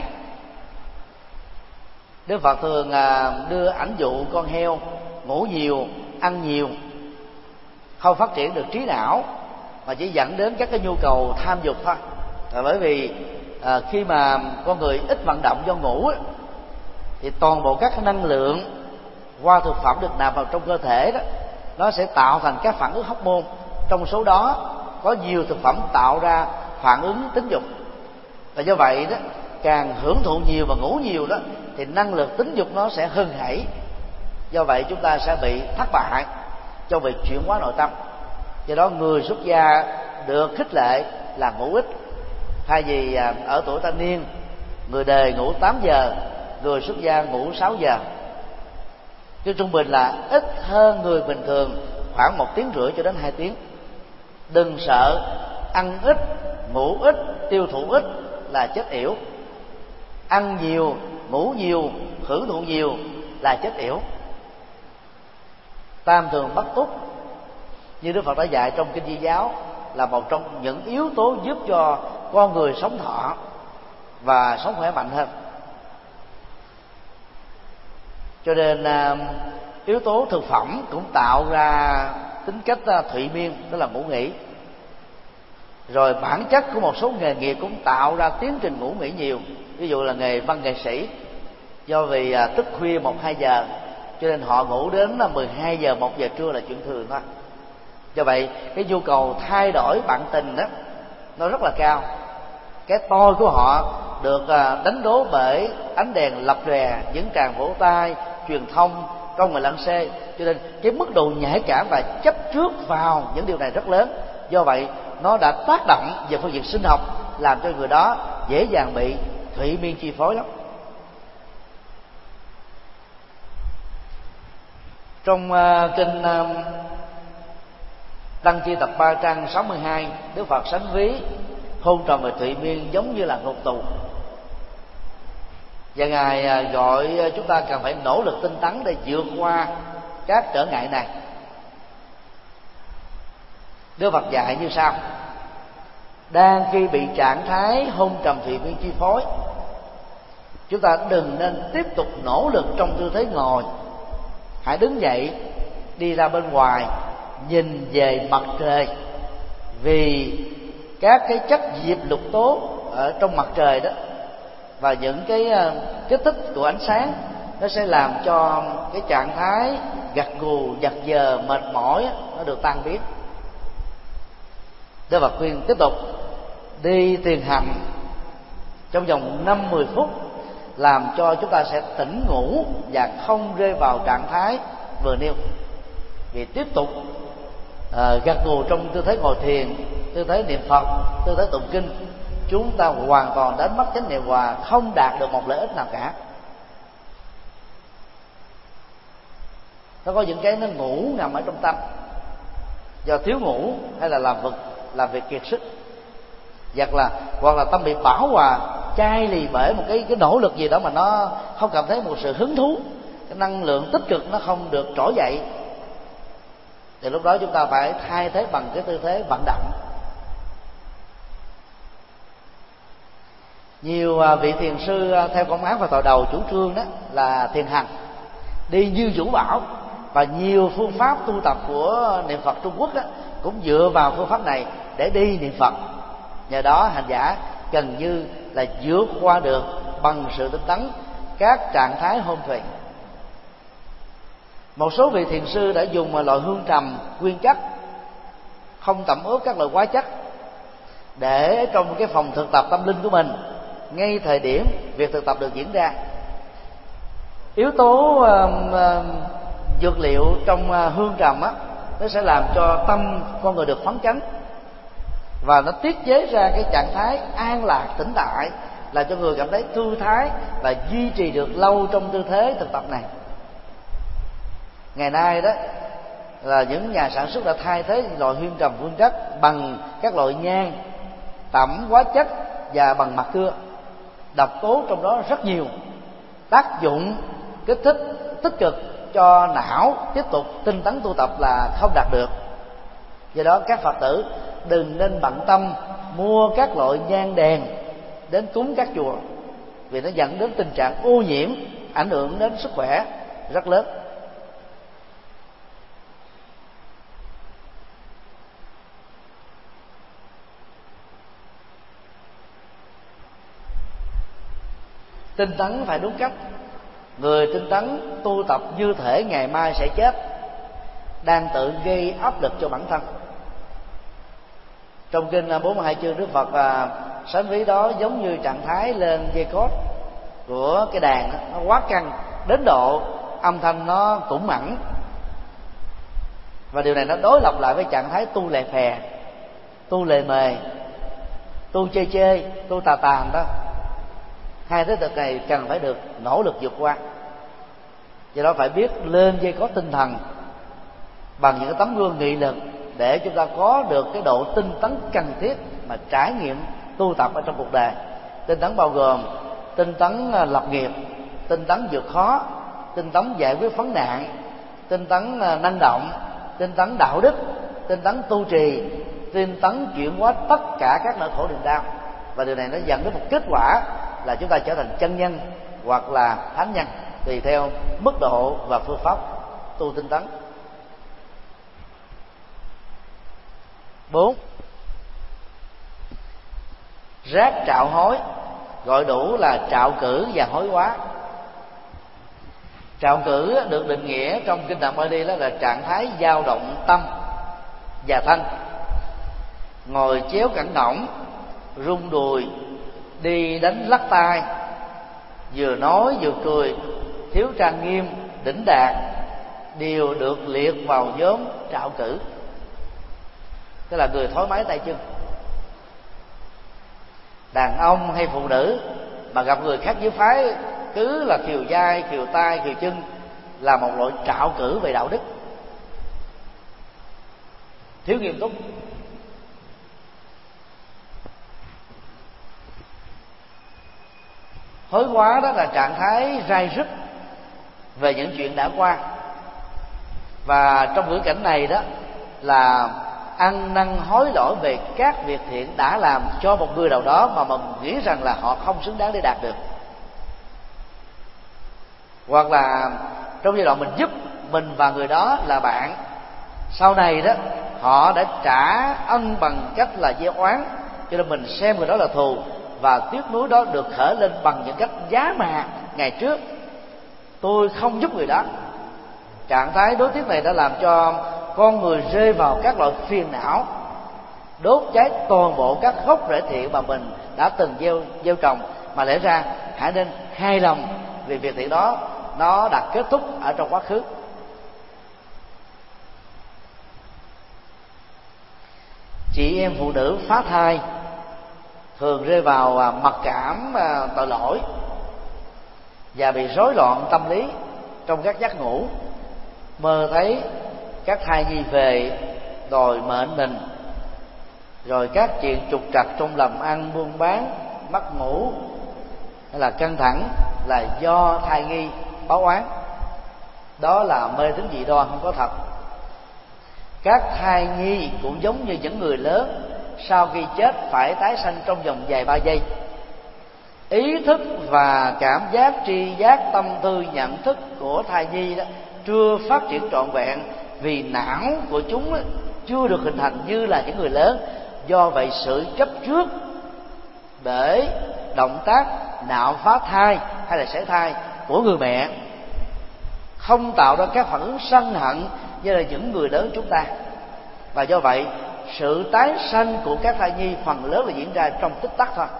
Đức Phật thường đưa ảnh dụ con heo ngủ nhiều, ăn nhiều, không phát triển được trí não mà chỉ dẫn đến các cái nhu cầu tham dục thôi. Là bởi vì à, khi mà con người ít vận động do ngủ ấy, thì toàn bộ các năng lượng qua thực phẩm được nạp vào trong cơ thể đó, nó sẽ tạo thành các phản ứng hormone. Trong số đó có nhiều thực phẩm tạo ra phản ứng tính dục, và do vậy đó càng hưởng thụ nhiều và ngủ nhiều đó thì năng lực tính dục nó sẽ hưng khởi. Do vậy chúng ta sẽ bị thất bại trong việc chuyển hóa nội tâm. Do đó người xuất gia được khích lệ là ngủ ít, thay vì ở tuổi thanh niên người đời ngủ tám giờ, người xuất gia ngủ sáu giờ. Chứ trung bình là ít hơn người bình thường khoảng một tiếng rưỡi cho đến hai tiếng. Đừng sợ ăn ít, ngủ ít, tiêu thụ ít là chết yểu. Ăn nhiều, ngủ nhiều, hưởng thụ nhiều là chết yểu. Tam thường bất túc như Đức Phật đã dạy trong Kinh Di Giáo là một trong những yếu tố giúp cho con người sống thọ và sống khỏe mạnh hơn. Cho nên yếu tố thực phẩm cũng tạo ra tính cách thụy miên, tức là ngủ nghỉ. Rồi bản chất của một số nghề nghiệp cũng tạo ra tiến trình ngủ nghỉ nhiều. Ví dụ là nghề văn nghệ sĩ, do vì thức khuya một hai giờ cho nên họ ngủ đến mười hai giờ một giờ trưa là chuyện thường thôi. Do vậy cái nhu cầu thay đổi bạn tình đó nó rất là cao. Cái tôi của họ được đánh đố bởi ánh đèn lập lòe, những tràng vỗ tay, truyền thông, công nghệ lăng xê. Cho nên cái mức độ nhạy cảm và chấp trước vào những điều này rất lớn. Do vậy nó đã tác động về phương diện sinh học, làm cho người đó dễ dàng bị thụy miên chi phối lắm. Trong uh, kinh uh, Tăng Chi tập ba trang sáu mươi hai, Đức Phật sánh ví hôn trầm và thụy miên giống như là ngục tù. Và Ngài uh, gọi chúng ta cần phải nỗ lực tinh tấn để vượt qua các trở ngại này. Đức Phật dạy như sau: đang khi bị trạng thái hôn trầm thủy miên chi phối, chúng ta đừng nên tiếp tục nỗ lực trong tư thế ngồi. Hãy đứng dậy, đi ra bên ngoài, nhìn về mặt trời, vì các cái chất diệp lục tố ở trong mặt trời đó và những cái kích thích của ánh sáng nó sẽ làm cho cái trạng thái gật gù, giật giờ, mệt mỏi nó được tan biến. Đức Phật khuyên tiếp tục đi thiền hành trong vòng năm mười phút, làm cho chúng ta sẽ tỉnh ngủ và không rơi vào trạng thái vừa nêu. Vì tiếp tục uh, gật gù trong tư thế ngồi thiền, tư thế niệm Phật, tư thế tụng kinh, chúng ta hoàn toàn đánh mất chánh niệm và không đạt được một lợi ích nào cả. Nó có những cái nó ngủ nằm ở trong tâm, do thiếu ngủ hay là làm việc làm việc kiệt sức, hoặc là hoặc là tâm bị bão hòa, chai lì bởi một cái cái nỗ lực gì đó mà nó không cảm thấy một sự hứng thú, cái năng lượng tích cực nó không được trỗi dậy, thì lúc đó chúng ta phải thay thế bằng cái tư thế vận động. Nhiều vị thiền sư theo Công án và Tòa Đầu chủ trương đó là thiền hành đi như vũ bão, và nhiều phương pháp tu tập của niệm Phật Trung Quốc đó cũng dựa vào phương pháp này để đi niệm Phật. Nhờ đó hành giả gần như là vượt qua được bằng sự tinh tấn các trạng thái hôn thủy. Một số vị thiền sư đã dùng loại hương trầm nguyên chất, không tẩm ướp các loại hóa chất, để trong cái phòng thực tập tâm linh của mình ngay thời điểm việc thực tập được diễn ra. Yếu tố uh, uh, dược liệu trong uh, hương trầm á, nó sẽ làm cho tâm con người được phấn chấn và nó tiết chế ra cái trạng thái an lạc tĩnh tại, làm cho người cảm thấy thư thái và duy trì được lâu trong tư thế thực tập này. Ngày nay đó là những nhà sản xuất đã thay thế loại hương trầm nguyên chất bằng các loại nhang, tẩm hóa chất và bằng mặt cưa. Độc tố trong đó rất nhiều, tác dụng kích thích tích cực cho não tiếp tục tinh tấn tu tập là không đạt được. Do đó các Phật tử đừng nên bận tâm mua các loại nhang đèn đến cúng các chùa, vì nó dẫn đến tình trạng ô nhiễm, ảnh hưởng đến sức khỏe rất lớn. Tinh tấn phải đúng cách. Người tinh tấn tu tập như thể ngày mai sẽ chết, đang tự gây áp lực cho bản thân. Trong kinh bốn mươi hai chương, Đức Phật à, sánh ví đó giống như trạng thái lên dây cót của cái đàn đó, nó quá căng đến độ âm thanh nó cũng mẳng, và điều này nó đối lập lại với trạng thái tu lề phè, tu lề mề, tu chê chê, tu tà tàn đó. Hai thế thực này cần phải được nỗ lực vượt qua. Do đó phải biết lên dây có tinh thần bằng những cái tấm gương nghị lực, để chúng ta có được cái độ tinh tấn cần thiết mà trải nghiệm tu tập ở trong cuộc đời. Tinh tấn bao gồm tinh tấn lập nghiệp, tinh tấn vượt khó, tinh tấn giải quyết vấn nạn, tinh tấn năng động, tinh tấn đạo đức, tinh tấn tu trì, tinh tấn chuyển hóa tất cả các nỗi khổ niềm đau. Và điều này nó dẫn đến một kết quả là chúng ta trở thành chân nhân hoặc là thánh nhân, tùy theo mức độ và phương pháp tu tinh tấn. Bốn, rác trạo hối, gọi đủ là trạo cử và hối hóa. Trạo cử được định nghĩa trong kinh Tạng Bali đó là trạng thái dao động tâm và thân, ngồi chéo cẳng ngỗng, rung đùi, đi đánh lắc tay, vừa nói vừa cười, thiếu trang nghiêm, đỉnh đạt, đều được liệt vào nhóm trạo cử, tức là người thối máy tay chân. Đàn ông hay phụ nữ mà gặp người khác dưới phái cứ là khều vai, khều tay, khều chân là một loại trạo cử về đạo đức, thiếu nghiêm túc. Hối hóa đó là trạng thái rai rứt về những chuyện đã qua, và trong ngữ cảnh này đó là ăn năn hối lỗi về các việc thiện đã làm cho một người nào đó mà mình nghĩ rằng là họ không xứng đáng để đạt được. Hoặc là trong giai đoạn mình giúp mình và người đó là bạn, sau này đó họ đã trả ân bằng cách là gieo oán, cho nên mình xem người đó là thù, và tiếc nuối đó được khởi lên bằng những cách giá mà ngày trước tôi không giúp người đó. Trạng thái đối tiếc này đã làm cho con người rơi vào các loại phiền não, đốt cháy toàn bộ các gốc rễ thiện mà mình đã từng gieo gieo trồng. Mà lẽ ra hãy nên hài lòng vì việc thiện đó nó đã kết thúc ở trong quá khứ. Chị em phụ nữ phá thai thường rơi vào mặc cảm tội lỗi và bị rối loạn tâm lý trong các giấc ngủ, mơ thấy các thai nhi về đòi mệnh mình, rồi các chuyện trục trặc trong làm ăn buôn bán, mất ngủ hay là căng thẳng là do thai nhi báo oán. Đó là mê tín dị đoan, không có thật. Các thai nhi cũng giống như những người lớn, sau khi chết phải tái sanh trong vòng vài ba giây. Ý thức và cảm giác, tri giác, tâm tư, nhận thức của thai nhi đó chưa phát triển trọn vẹn, vì não của chúng chưa được hình thành như là những người lớn. Do vậy sự chấp trước để động tác nạo phá thai hay là sảy thai của người mẹ không tạo ra các phản ứng sân hận như là những người lớn chúng ta, và do vậy sự tái sanh của các thai nhi phần lớn là diễn ra trong tích tắc thôi.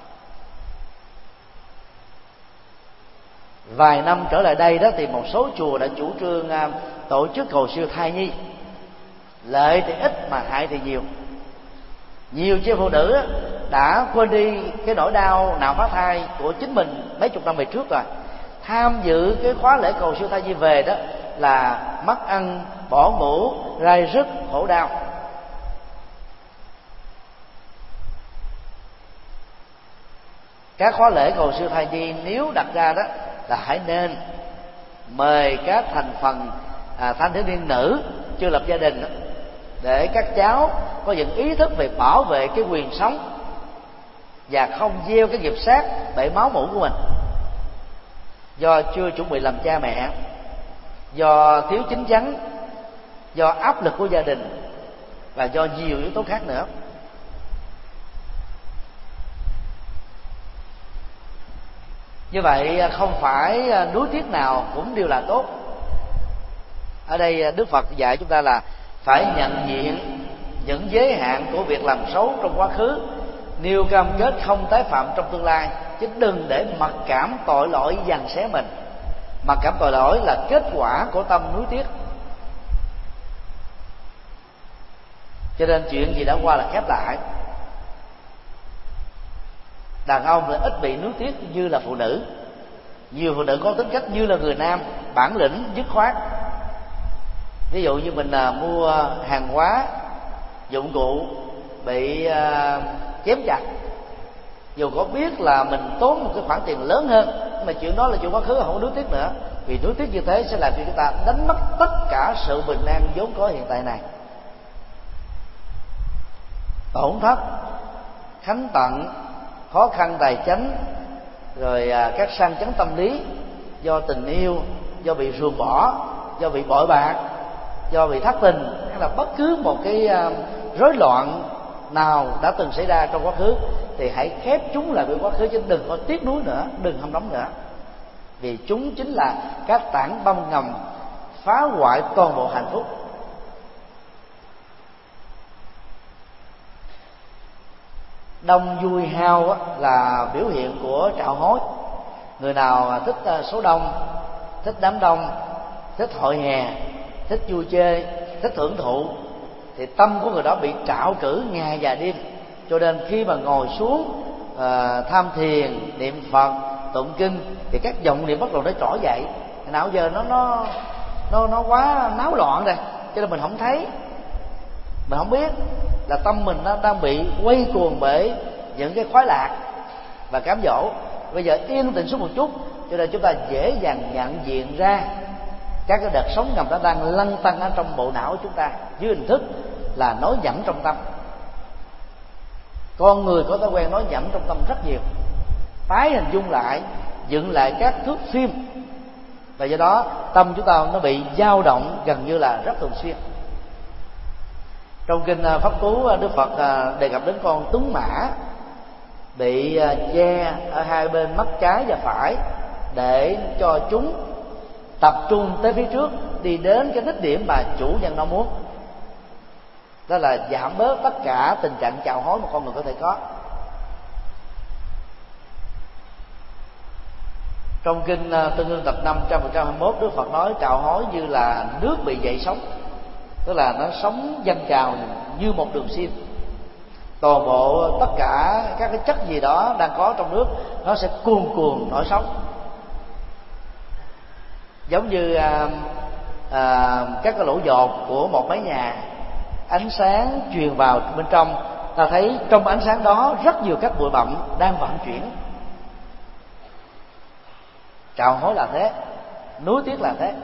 Vài năm trở lại đây đó thì một số chùa đã chủ trương tổ chức cầu siêu thai nhi. Lợi thì ít mà hại thì nhiều. Nhiều chị phụ nữ đã quên đi cái nỗi đau nào phá thai của chính mình mấy chục năm về trước rồi. Tham dự cái khóa lễ cầu siêu thai nhi về đó là mất ăn, bỏ ngủ, rai rứt, khổ đau. Các khóa lễ cầu siêu thai nhi nếu đặt ra đó là hãy nên mời các thành phần à, thanh thiếu niên nữ chưa lập gia đình đó, để các cháu có những ý thức về bảo vệ cái quyền sống và không gieo cái nghiệp sát bể máu mủ của mình, do chưa chuẩn bị làm cha mẹ, do thiếu chín chắn, do áp lực của gia đình và do nhiều yếu tố khác nữa. Như vậy không phải nuối tiếc nào cũng đều là tốt. Ở đây Đức Phật dạy chúng ta là phải nhận diện những giới hạn của việc làm xấu trong quá khứ, nêu cam kết không tái phạm trong tương lai, chứ đừng để mặc cảm tội lỗi giằng xé mình. Mặc cảm tội lỗi là kết quả của tâm nuối tiếc. Cho nên chuyện gì đã qua là khép lại. Đàn ông là ít bị nuối tiếc như là phụ nữ. Nhiều phụ nữ có tính cách như là người nam, bản lĩnh dứt khoát. Ví dụ như mình là mua hàng hóa, dụng cụ bị uh, chém chặt, dù có biết là mình tốn một cái khoản tiền lớn hơn, nhưng mà chuyện đó là chuyện quá khứ, không có nuối tiếc nữa. Vì nuối tiếc như thế sẽ làm cho chúng ta đánh mất tất cả sự bình an vốn có hiện tại này. Tổn thất, khánh tận, khó khăn tài chánh, rồi à, các sang chấn tâm lý do tình yêu, do bị ruồng bỏ, do bị bội bạc, do bị thất tình, hay là bất cứ một cái à, rối loạn nào đã từng xảy ra trong quá khứ, thì hãy khép chúng lại với quá khứ, chứ đừng có tiếc nuối nữa, đừng hâm nóng nữa, vì chúng chính là các tảng băng ngầm phá hoại toàn bộ hạnh phúc. Đông vui hao là biểu hiện của trạo hối. Người nào thích số đông, thích đám đông, thích hội hè, thích vui chơi, thích hưởng thụ, thì tâm của người đó bị trạo cử ngày và đêm. Cho nên khi mà ngồi xuống uh, tham thiền, niệm Phật, tụng kinh, thì các dòng niệm bắt đầu nó trỗi dậy. Nào giờ nó nó nó nó quá náo loạn rồi, cho nên mình không thấy, mình không biết là tâm mình nó đang bị quay cuồng bởi những cái khoái lạc và cám dỗ. Bây giờ yên tĩnh xuống một chút, cho nên chúng ta dễ dàng nhận diện ra các cái đợt sống ngầm đó đang lăn tăn ở trong bộ não của chúng ta dưới hình thức là nói nhẩm trong tâm. Con người có thói quen nói nhẩm trong tâm rất nhiều, tái hình dung lại, dựng lại các thước phim, và do đó tâm chúng ta nó bị dao động gần như là rất thường xuyên. Trong kinh Pháp Cú, Đức Phật đề cập đến con tuấn mã bị che ở hai bên mắt trái và phải để cho chúng tập trung tới phía trước, đi đến cái đích điểm mà chủ nhân nó muốn. Đó là giảm bớt tất cả tình trạng chào hối mà con người có thể có. Trong kinh Tương Ưng tập năm trăm một trăm hai mươi mốt, Đức Phật nói chào hối như là nước bị dậy sóng, tức là nó sống dâng trào như một đường xiên. Toàn bộ tất cả các cái chất gì đó đang có trong nước nó sẽ cuồn cuộn nổi sóng, giống như à, à, các cái lỗ dột của một mái nhà. Ánh sáng truyền vào bên trong, ta thấy trong ánh sáng đó rất nhiều các bụi bặm đang vận chuyển. Trào hối là thế, nuối tiếc là thế.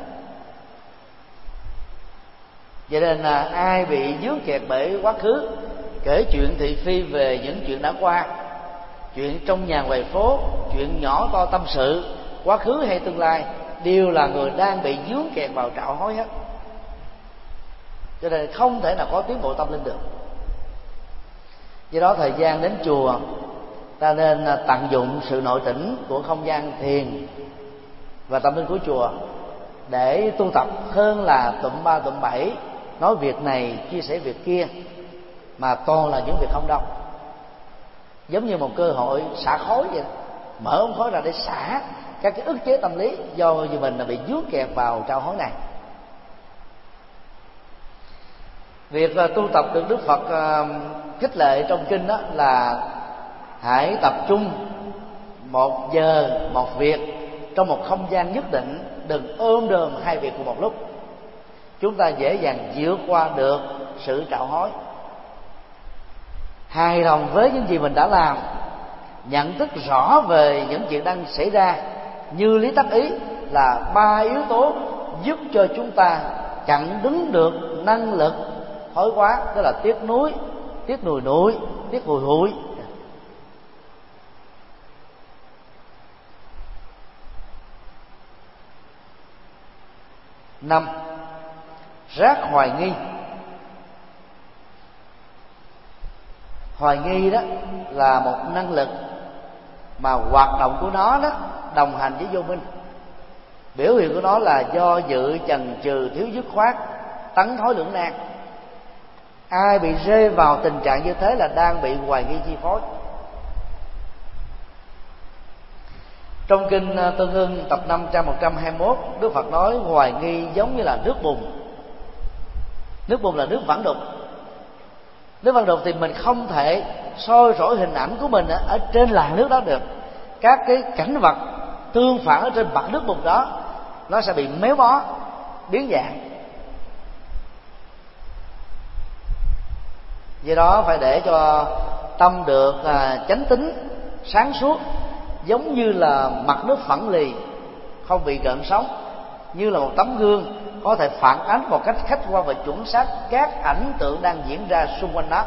Vậy nên là ai bị dướng kẹt bởi quá khứ, kể chuyện thị phi về những chuyện đã qua, chuyện trong nhà ngoài phố, chuyện nhỏ to tâm sự, quá khứ hay tương lai, đều là người đang bị dướng kẹt vào trạo hối hết. Cho nên không thể nào có tiến bộ tâm linh được. Do đó thời gian đến chùa, ta nên tận dụng sự nội tĩnh của không gian thiền và tâm linh của chùa để tu tập, hơn là tụm ba tụm bảy, nói việc này chia sẻ việc kia, mà toàn là những việc không đâu. Giống như một cơ hội xả khối vậy, mở ống khối ra để xả các cái ức chế tâm lý do vì mình là bị dướng kẹt vào trạo hối này. Việc tu tập được Đức Phật khích lệ trong kinh đó là hãy tập trung một giờ một việc trong một không gian nhất định, đừng ôm đồm hai việc cùng một lúc. Chúng ta dễ dàng vượt qua được sự trạo hối. Hài lòng với những gì mình đã làm, nhận thức rõ về những chuyện đang xảy ra như lý tác ý là ba yếu tố giúp cho chúng ta chặn đứng được năng lực hối quá, tức là tiếc nuối, tiếc nùi nụi, tiếc hùi hụi. Năm, rác hoài nghi. Hoài nghi đó là một năng lực mà hoạt động của nó đó đồng hành với vô minh. Biểu hiện của nó là do dự, chần chừ, thiếu dứt khoát, tấn thối lưỡng nan. Ai bị rơi vào tình trạng như thế là đang bị hoài nghi chi phối. Trong kinh Tương Ưng tập năm trăm một trăm hai mươi mốt, Đức Phật nói hoài nghi giống như là nước bùn. Nước bùn là nước vẩn đục. Nước vẩn đục thì mình không thể soi rọi hình ảnh của mình ở trên làn nước đó được. Các cái cảnh vật tương phản ở trên mặt nước bùn đó nó sẽ bị méo mó, biến dạng. Do đó phải để cho tâm được à, chánh tín, sáng suốt, giống như là mặt nước phẳng lì, không bị gợn sóng, như là một tấm gương có thể phản ánh một cách khách quan và chuẩn xác các ảnh tượng đang diễn ra xung quanh nó.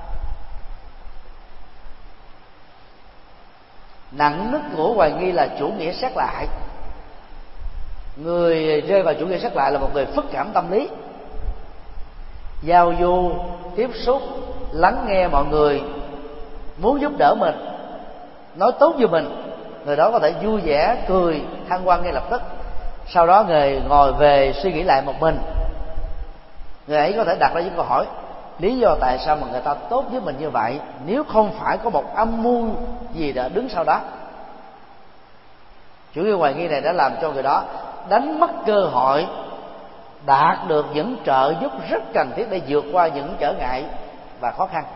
Nặng nức của hoài nghi là chủ nghĩa xét lại. Người rơi vào chủ nghĩa xét lại là một người phức cảm tâm lý, giao du, tiếp xúc, lắng nghe mọi người muốn giúp đỡ mình, nói tốt với mình, người đó có thể vui vẻ, cười, hân hoan ngay lập tức. Sau đó người ngồi về suy nghĩ lại một mình, người ấy có thể đặt ra những câu hỏi: lý do tại sao mà người ta tốt với mình như vậy, nếu không phải có một âm mưu gì đã đứng sau đó. Chủ nghĩa hoài nghi này đã làm cho người đó đánh mất cơ hội đạt được những trợ giúp rất cần thiết để vượt qua những trở ngại và khó khăn.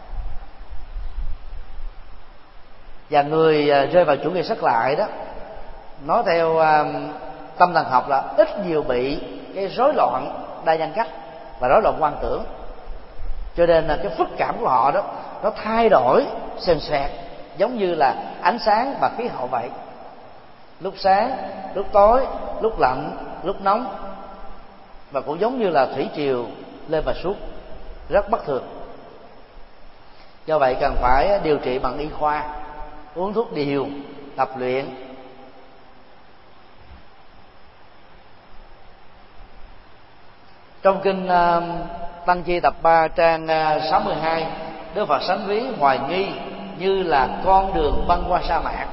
Và người rơi vào chủ nghĩa xét lại đó, nói theo tâm thần học là ít nhiều bị cái rối loạn đa nhân cách và rối loạn quan tưởng. Cho nên là cái phức cảm của họ đó nó thay đổi sền sệt, giống như là ánh sáng và khí hậu vậy. Lúc sáng, lúc tối, lúc lạnh, lúc nóng, và cũng giống như là thủy triều lên và xuống. rất bất thường. Do vậy cần phải điều trị bằng y khoa, uống thuốc điều, tập luyện. Trong kinh uh, Tăng Chi tập ba trang uh, sáu mươi hai, Đức Phật sánh ví hoài nghi như là con đường băng qua sa mạc,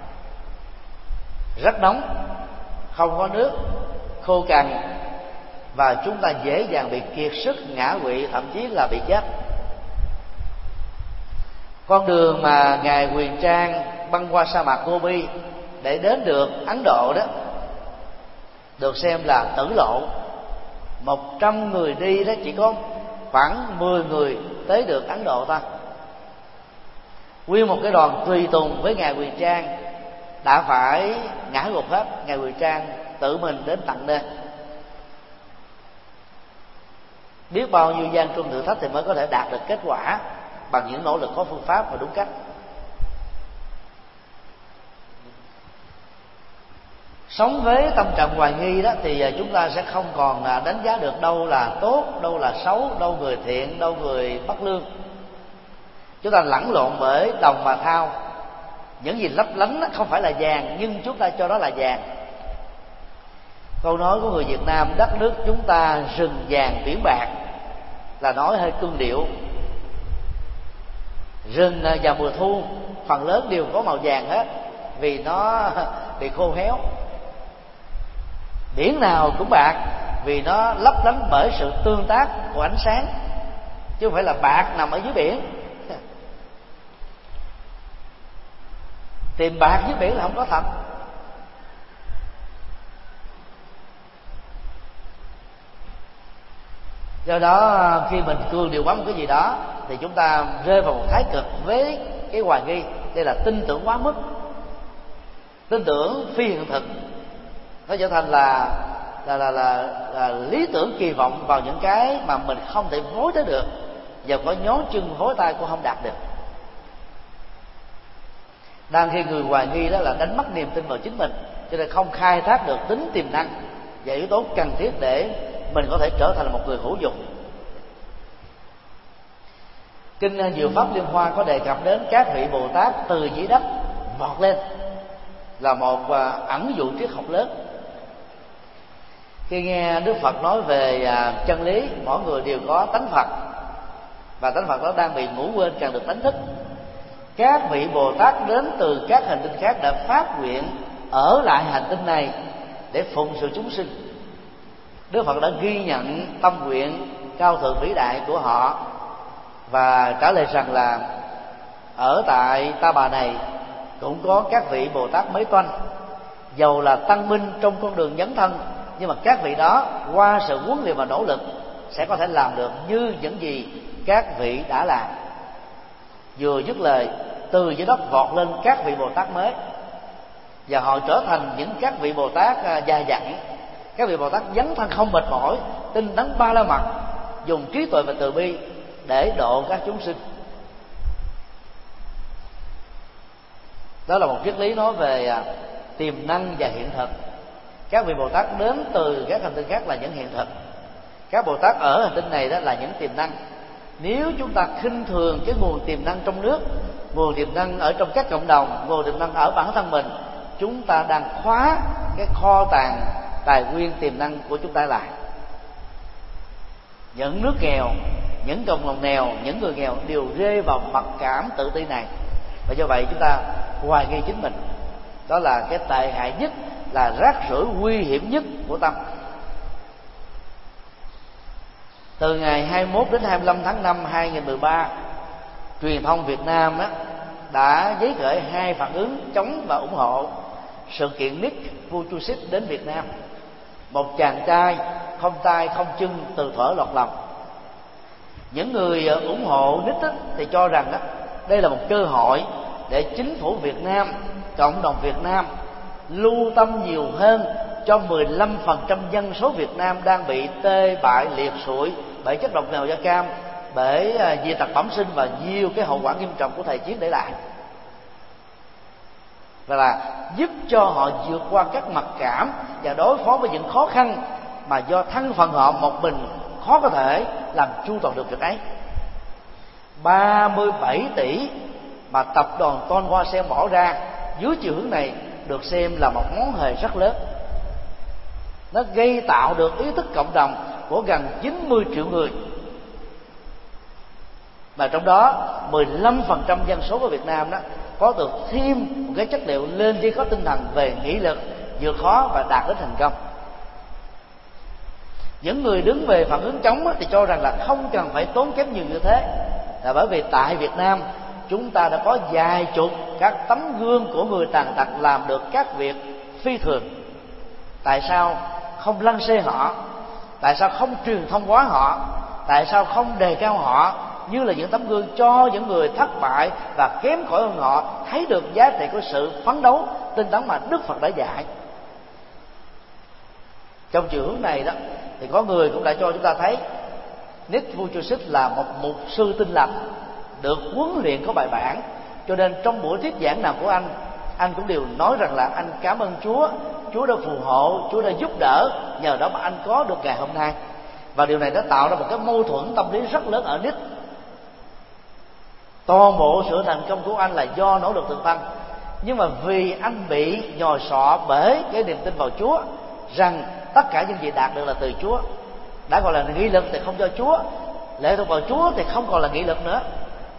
rất nóng, không có nước, khô cằn, và chúng ta dễ dàng bị kiệt sức, ngã quỵ, thậm chí là bị chết. Con đường mà ngài Huyền Trang băng qua sa mạc Gobi để đến được Ấn Độ đó, được xem là tử lộ. Một trăm người đi đó chỉ có khoảng mười người tới được Ấn Độ ta. Nguyên một cái đoàn tùy tùng với ngài Huyền Trang đã phải ngã gục hết. Ngài Huyền Trang tự mình đến tận nơi. Biết bao nhiêu gian truân thử thách thì mới có thể đạt được kết quả bằng những nỗ lực có phương pháp và đúng cách. Sống với tâm trạng hoài nghi đó thì chúng ta sẽ không còn đánh giá được đâu là tốt, đâu là xấu, đâu người thiện, đâu người bất lương. Chúng ta lẫn lộn bởi đồng mà thau. Những gì lấp lánh không phải là vàng, nhưng chúng ta cho đó là vàng. Câu nói của người Việt Nam, đất nước chúng ta rừng vàng biển bạc, là nói hơi cương điệu. Rừng vào mùa thu phần lớn đều có màu vàng hết, vì nó bị khô héo. Biển nào cũng bạc, vì nó lấp lánh bởi sự tương tác của ánh sáng, chứ không phải là bạc nằm ở dưới biển. Tìm bạc dưới biển là không có thật. Do đó khi mình cương điều bóng một cái gì đó thì chúng ta rơi vào một thái cực với cái hoài nghi. Đây là tin tưởng quá mức, tin tưởng phi hiện thực. Nó trở thành là là, là là là lý tưởng kỳ vọng vào những cái mà mình không thể vối tới được, và có nhón chân vối tay cũng không đạt được. Đang khi người hoài nghi đó là đánh mất niềm tin vào chính mình, cho nên không khai thác được tính tiềm năng và yếu tố cần thiết để mình có thể trở thành một người hữu dụng. Kinh Diệu Pháp Liên Hoa có đề cập đến các vị Bồ Tát từ dưới đất vọt lên, là một ẩn dụ triết học lớn. Khi nghe Đức Phật nói về chân lý, mỗi người đều có tánh Phật, và tánh Phật đó đang bị ngủ quên, cần được đánh thức. Các vị Bồ Tát đến từ các hành tinh khác đã phát nguyện ở lại hành tinh này để phụng sự chúng sinh. Đức Phật đã ghi nhận tâm nguyện cao thượng vĩ đại của họ và trả lời rằng là ở tại Ta Bà này cũng có các vị Bồ Tát mới toanh, dầu là tăng minh trong con đường dấn thân, nhưng mà các vị đó qua sự huấn luyện và nỗ lực sẽ có thể làm được như những gì các vị đã làm. Vừa dứt lời, từ dưới đất vọt lên các vị Bồ Tát mới, và họ trở thành những các vị Bồ Tát già dặn. Các vị Bồ Tát dấn thân không mệt mỏi, tinh tấn ba la mật, dùng trí tuệ và từ bi để độ các chúng sinh. Đó là một triết lý nói về tiềm năng và hiện thực. Các vị Bồ Tát đến từ các hành tinh khác là những hiện thực, các Bồ Tát ở hành tinh này đó là những tiềm năng. Nếu chúng ta khinh thường cái nguồn tiềm năng trong nước, nguồn tiềm năng ở trong các cộng đồng, nguồn tiềm năng ở bản thân mình, chúng ta đang khóa cái kho tàng tài nguyên tiềm năng của chúng ta lại. Những nước nghèo, những cộng đồng nghèo, những người nghèo đều rơi vào mặc cảm tự ti này, và do vậy chúng ta hoài nghi chính mình. Đó là cái tệ hại nhất, là rác rưởi nguy hiểm nhất của tâm. Từ ngày hai mươi mốt đến hai mươi lăm tháng năm hai nghìn mười ba, truyền thông Việt Nam đó đã giấy khởi hai phản ứng chống và ủng hộ sự kiện Nick Vujicic đến Việt Nam. Một chàng trai không tay không chân từ thuở lọt lòng. Những người ủng hộ Nick đó, thì cho rằng đó, đây là một cơ hội để chính phủ Việt Nam, cộng đồng Việt Nam lưu tâm nhiều hơn cho mười lăm phần trăm dân số Việt Nam đang bị tê bại liệt sụi bởi chất độc mèo da cam, bởi dị tật bẩm sinh và nhiều cái hậu quả nghiêm trọng của thời chiến để lại, và là giúp cho họ vượt qua các mặc cảm và đối phó với những khó khăn mà do thân phận họ một mình khó có thể làm chu toàn được việc ấy. ba mươi bảy tỷ mà tập đoàn Tôn Hoa Sen bỏ ra dưới chiều hướng này được xem là một món hời rất lớn. Nó gây tạo được ý thức cộng đồng của gần chín mươi triệu người, mà trong đó mười lăm phần trăm dân số của Việt Nam đó có được thêm một cái chất liệu lên đi có tinh thần về nghị lực, vượt khó và đạt đến thành công. Những người đứng về phản ứng chống thì cho rằng là không cần phải tốn kém nhiều như thế, là bởi vì tại Việt Nam chúng ta đã có vài chục các tấm gương của người tàn tật làm được các việc phi thường. Tại sao không lăng xê họ? Tại sao không truyền thông hóa họ? Tại sao không đề cao họ như là những tấm gương cho những người thất bại và kém cỏi hơn họ thấy được giá trị của sự phấn đấu tinh tấn mà Đức Phật đã dạy? Trong chiều hướng này đó thì có người cũng đã cho chúng ta thấy Nick Vujicic là một mục sư tinh lành, được huấn luyện có bài bản, cho nên trong buổi thuyết giảng nào của anh, anh cũng đều nói rằng là anh cảm ơn Chúa, Chúa đã phù hộ, Chúa đã giúp đỡ, nhờ đó mà anh có được ngày hôm nay. Và điều này đã tạo ra một cái mâu thuẫn tâm lý rất lớn ở Nick. Toàn bộ sự thành công của anh là do nỗ lực tự thân, nhưng mà vì anh bị nhồi sọ bởi cái niềm tin vào Chúa, rằng tất cả những gì đạt được là từ Chúa. Đã gọi là nghị lực thì không do Chúa, lệ thuộc vào Chúa thì không còn là nghị lực nữa.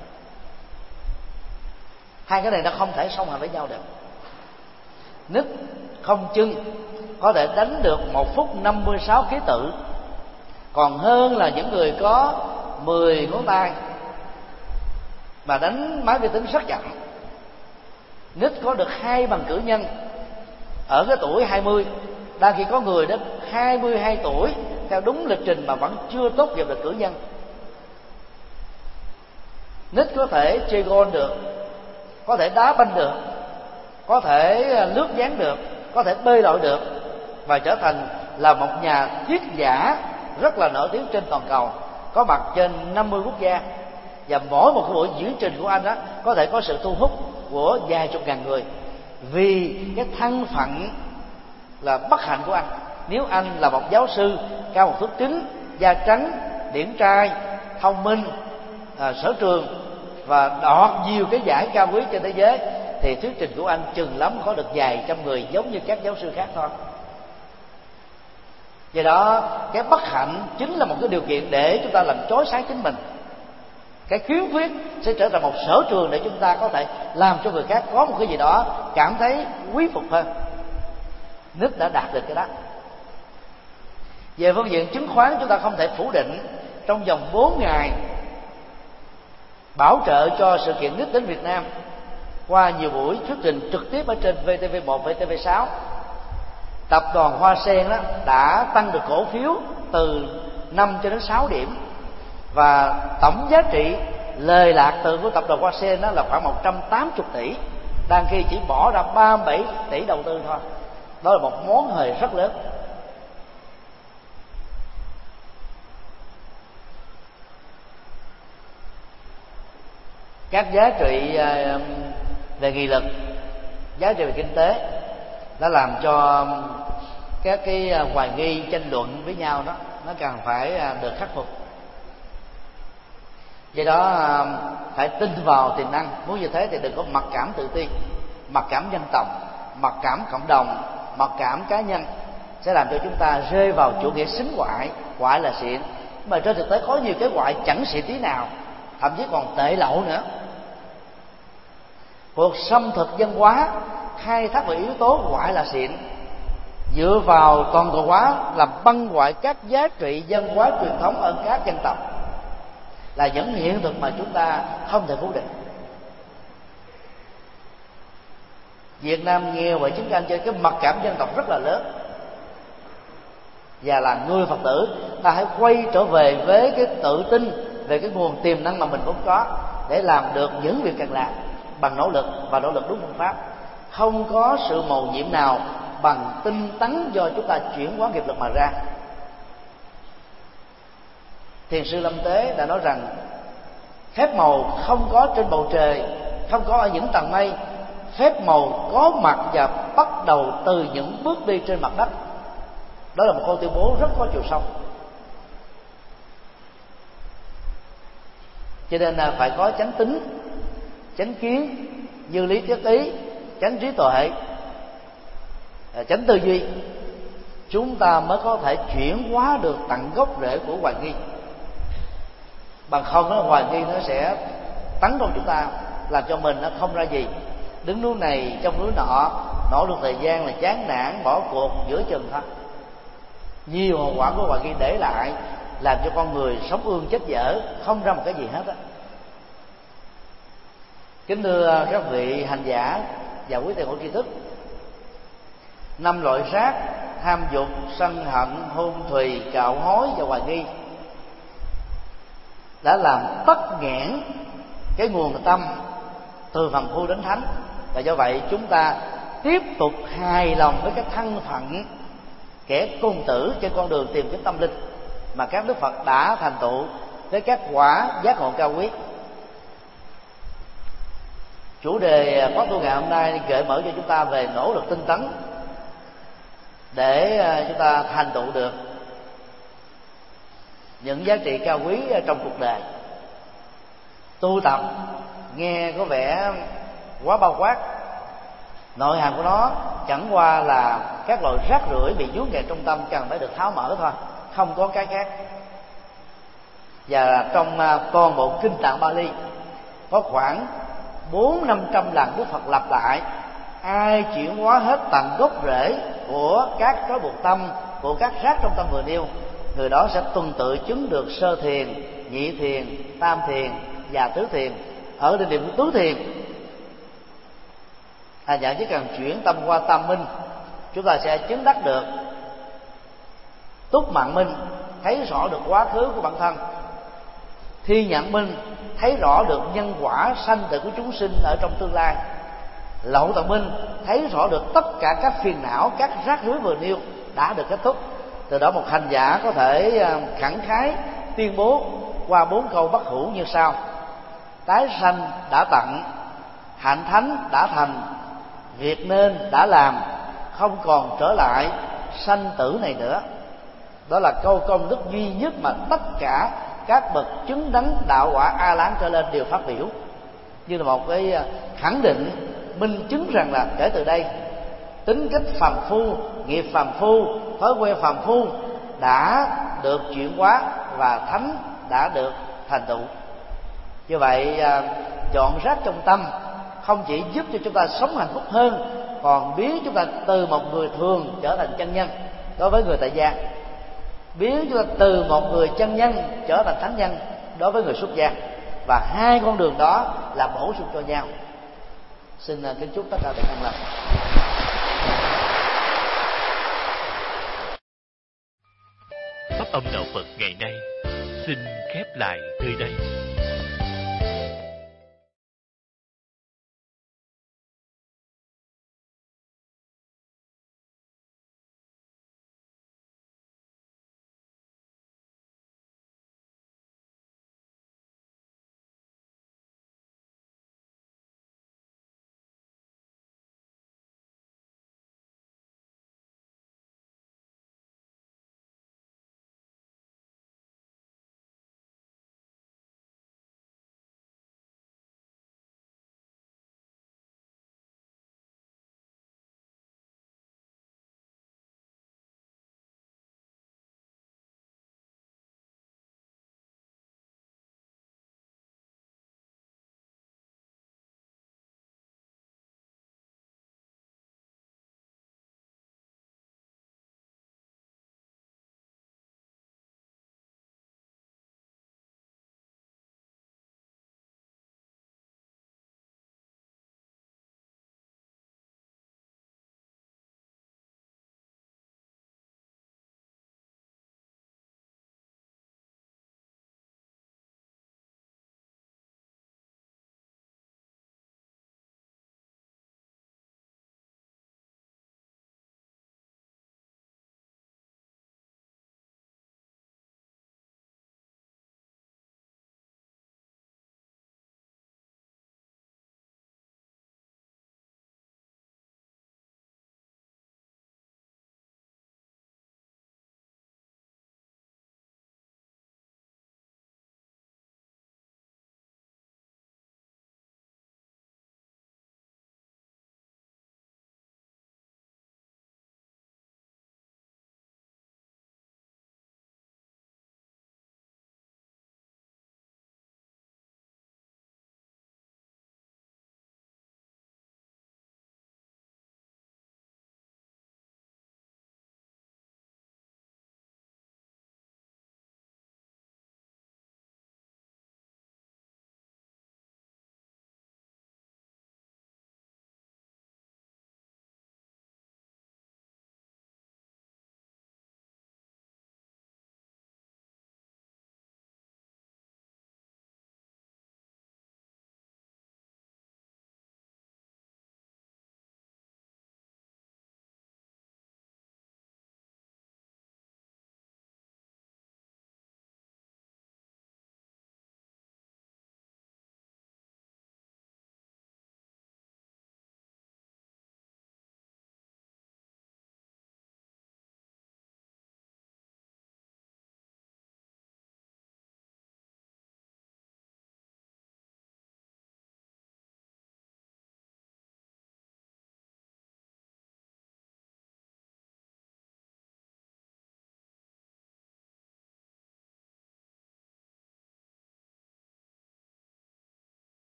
Hai cái này nó không thể song hành với nhau được. Nick không chừng có thể đánh được một phút năm mươi sáu ký tự, còn hơn là những người có mười ngón tay mà đánh máy vi tính rất chậm. Nick có được hai bằng cử nhân ở cái tuổi hai mươi, đang khi có người đến hai mươi hai tuổi theo đúng lịch trình mà vẫn chưa tốt nghiệp được cử nhân. Nick có thể chơi golf được, có thể đá banh được, có thể lướt ván được, có thể bơi lội được, và trở thành là một nhà thuyết giả rất là nổi tiếng trên toàn cầu, có mặt trên năm mươi quốc gia. Và mỗi một cái buổi diễn trình của anh đó có thể có sự thu hút của vài chục ngàn người, vì cái thân phận là bất hạnh của anh. Nếu anh là một giáo sư cao một thước chín, da trắng, điển trai, thông minh, à, sở trường và đoạt nhiều cái giải cao quý trên thế giới, thì thuyết trình của anh chừng lắm có được vài trăm người giống như các giáo sư khác thôi. Do đó cái bất hạnh chính là một cái điều kiện để chúng ta làm chói sáng chính mình. Cái khiếm khuyết sẽ trở thành một sở trường để chúng ta có thể làm cho người khác có một cái gì đó cảm thấy quý phục hơn. Nick đã đạt được cái đó. Về phương diện chứng khoán, chúng ta không thể phủ định trong vòng bốn ngày bảo trợ cho sự kiện Nick đến Việt Nam qua nhiều buổi thuyết trình trực tiếp ở trên vê tê vê một, vê tê vê sáu, tập đoàn Hoa Sen đó đã tăng được cổ phiếu từ năm cho đến sáu điểm, và tổng giá trị lời lạc từ của tập đoàn Hoa Sen đó là khoảng một trăm tám mươi tỷ, đang khi chỉ bỏ ra ba mươi bảy tỷ đầu tư thôi. Đó là một món hời rất lớn. Các giá trị về nghị lực, giá trị về kinh tế đã làm cho các cái hoài nghi tranh luận với nhau đó nó cần phải được khắc phục. Do đó phải tin vào tiềm năng. Muốn như thế thì đừng có mặc cảm tự ti, mặc cảm dân tộc, mặc cảm cộng đồng, mặc cảm cá nhân, sẽ làm cho chúng ta rơi vào chủ nghĩa xính ngoại, ngoại là xịn. Mà trên thực tế có nhiều cái ngoại chẳng xịn tí nào, thậm chí còn tệ lậu nữa. Cuộc xâm thực văn hóa khai thác về yếu tố ngoại là xịn, dựa vào toàn cầu hóa làm băng hoại các giá trị văn hóa truyền thống ở các dân tộc, là những hiện thực mà chúng ta không thể phủ định. Việt Nam nghèo và chiến tranh trên cái mặc cảm dân tộc rất là lớn, và là người Phật tử ta hãy quay trở về với cái tự tin về cái nguồn tiềm năng mà mình vốn có, để làm được những việc cần làm bằng nỗ lực và nỗ lực đúng phương pháp. Không có sự mầu nhiệm nào bằng tinh tấn do chúng ta chuyển hóa nghiệp lực mà ra. Thiền sư Lâm Tế đã nói rằng phép màu không có trên bầu trời, không có ở những tầng mây, phép màu có mặt và bắt đầu từ những bước đi trên mặt đất. Đó là một câu tuyên bố rất có chiều sâu. Cho nên là phải có chánh tính, chánh kiến, như lý triết ý, chánh trí tuệ, chánh tư duy, chúng ta mới có thể chuyển hóa được tận gốc rễ của hoài nghi. Bằng không đó, hoài nghi nó sẽ tấn công chúng ta, làm cho mình nó không ra gì, đứng núi này trong núi nọ, nỗ lực thời gian là chán nản bỏ cuộc giữa chừng thôi. Nhiều hậu quả của hoài nghi để lại làm cho con người sống ương chết dở, không ra một cái gì hết á. Kính thưa các vị hành giả và quý tiền hữu tri thức, năm loại sát: tham dục, sân hận, hôn thùy, cạo hối và hoài nghi đã làm tắc nghẽn cái nguồn tâm từ phàm phu đến thánh. Và do vậy chúng ta tiếp tục hài lòng với cái thân phận kẻ công tử trên con đường tìm kiếm tâm linh mà các đức Phật đã thành tựu với các quả giác ngộ cao quý. Chủ đề khóa tu ngày hôm nay gợi mở cho chúng ta về nỗ lực tinh tấn để chúng ta thành tựu được những giá trị cao quý trong cuộc đời. Tu tập nghe có vẻ quá bao quát, nội hàm của nó chẳng qua là các loại rác rưởi bị vướng kẹt trong tâm cần phải được tháo mở thôi, không có cái khác. Và trong toàn bộ kinh tạng Bali có khoảng bốn năm trăm lần Đức Phật lặp lại: ai chuyển hóa hết tận gốc rễ của các trói buộc tâm, của các rác trong tâm vừa nêu, người đó sẽ tuần tự chứng được sơ thiền, nhị thiền, tam thiền và tứ thiền. Ở đỉnh điểm của tứ thiền, hành giả chỉ cần chuyển tâm qua tam minh, chúng ta sẽ chứng đắc được túc mạng minh, thấy rõ được quá khứ của bản thân; thi nhãn minh, thấy rõ được nhân quả sanh tử của chúng sinh ở trong tương lai; lậu tận minh, thấy rõ được tất cả các phiền não, các rác rưởi vừa nêu đã được kết thúc. Từ đó một hành giả có thể khẳng khái tuyên bố qua bốn câu bất hủ như sau: tái sanh đã tận, hạnh thánh đã thành, việc nên đã làm, không còn trở lại sanh tử này nữa. Đó là câu công đức duy nhất mà tất cả các bậc chứng đấng đạo quả A Lán trở lên đều phát biểu, như là một cái khẳng định minh chứng rằng là kể từ đây tính cách phàm phu, nghiệp phàm phu, thói quen phàm phu đã được chuyển hóa và thánh đã được thành tựu. Như vậy dọn rác trong tâm không chỉ giúp cho chúng ta sống hạnh phúc hơn, còn biến chúng ta từ một người thường trở thành chân nhân đối với người tại gia, biến chúng ta từ một người chân nhân trở thành thánh nhân đối với người xuất gia. Và hai con đường đó là bổ sung cho nhau. Xin kính chúc tất cả được an lành. Pháp âm đạo Phật ngày nay xin khép lại nơi đây.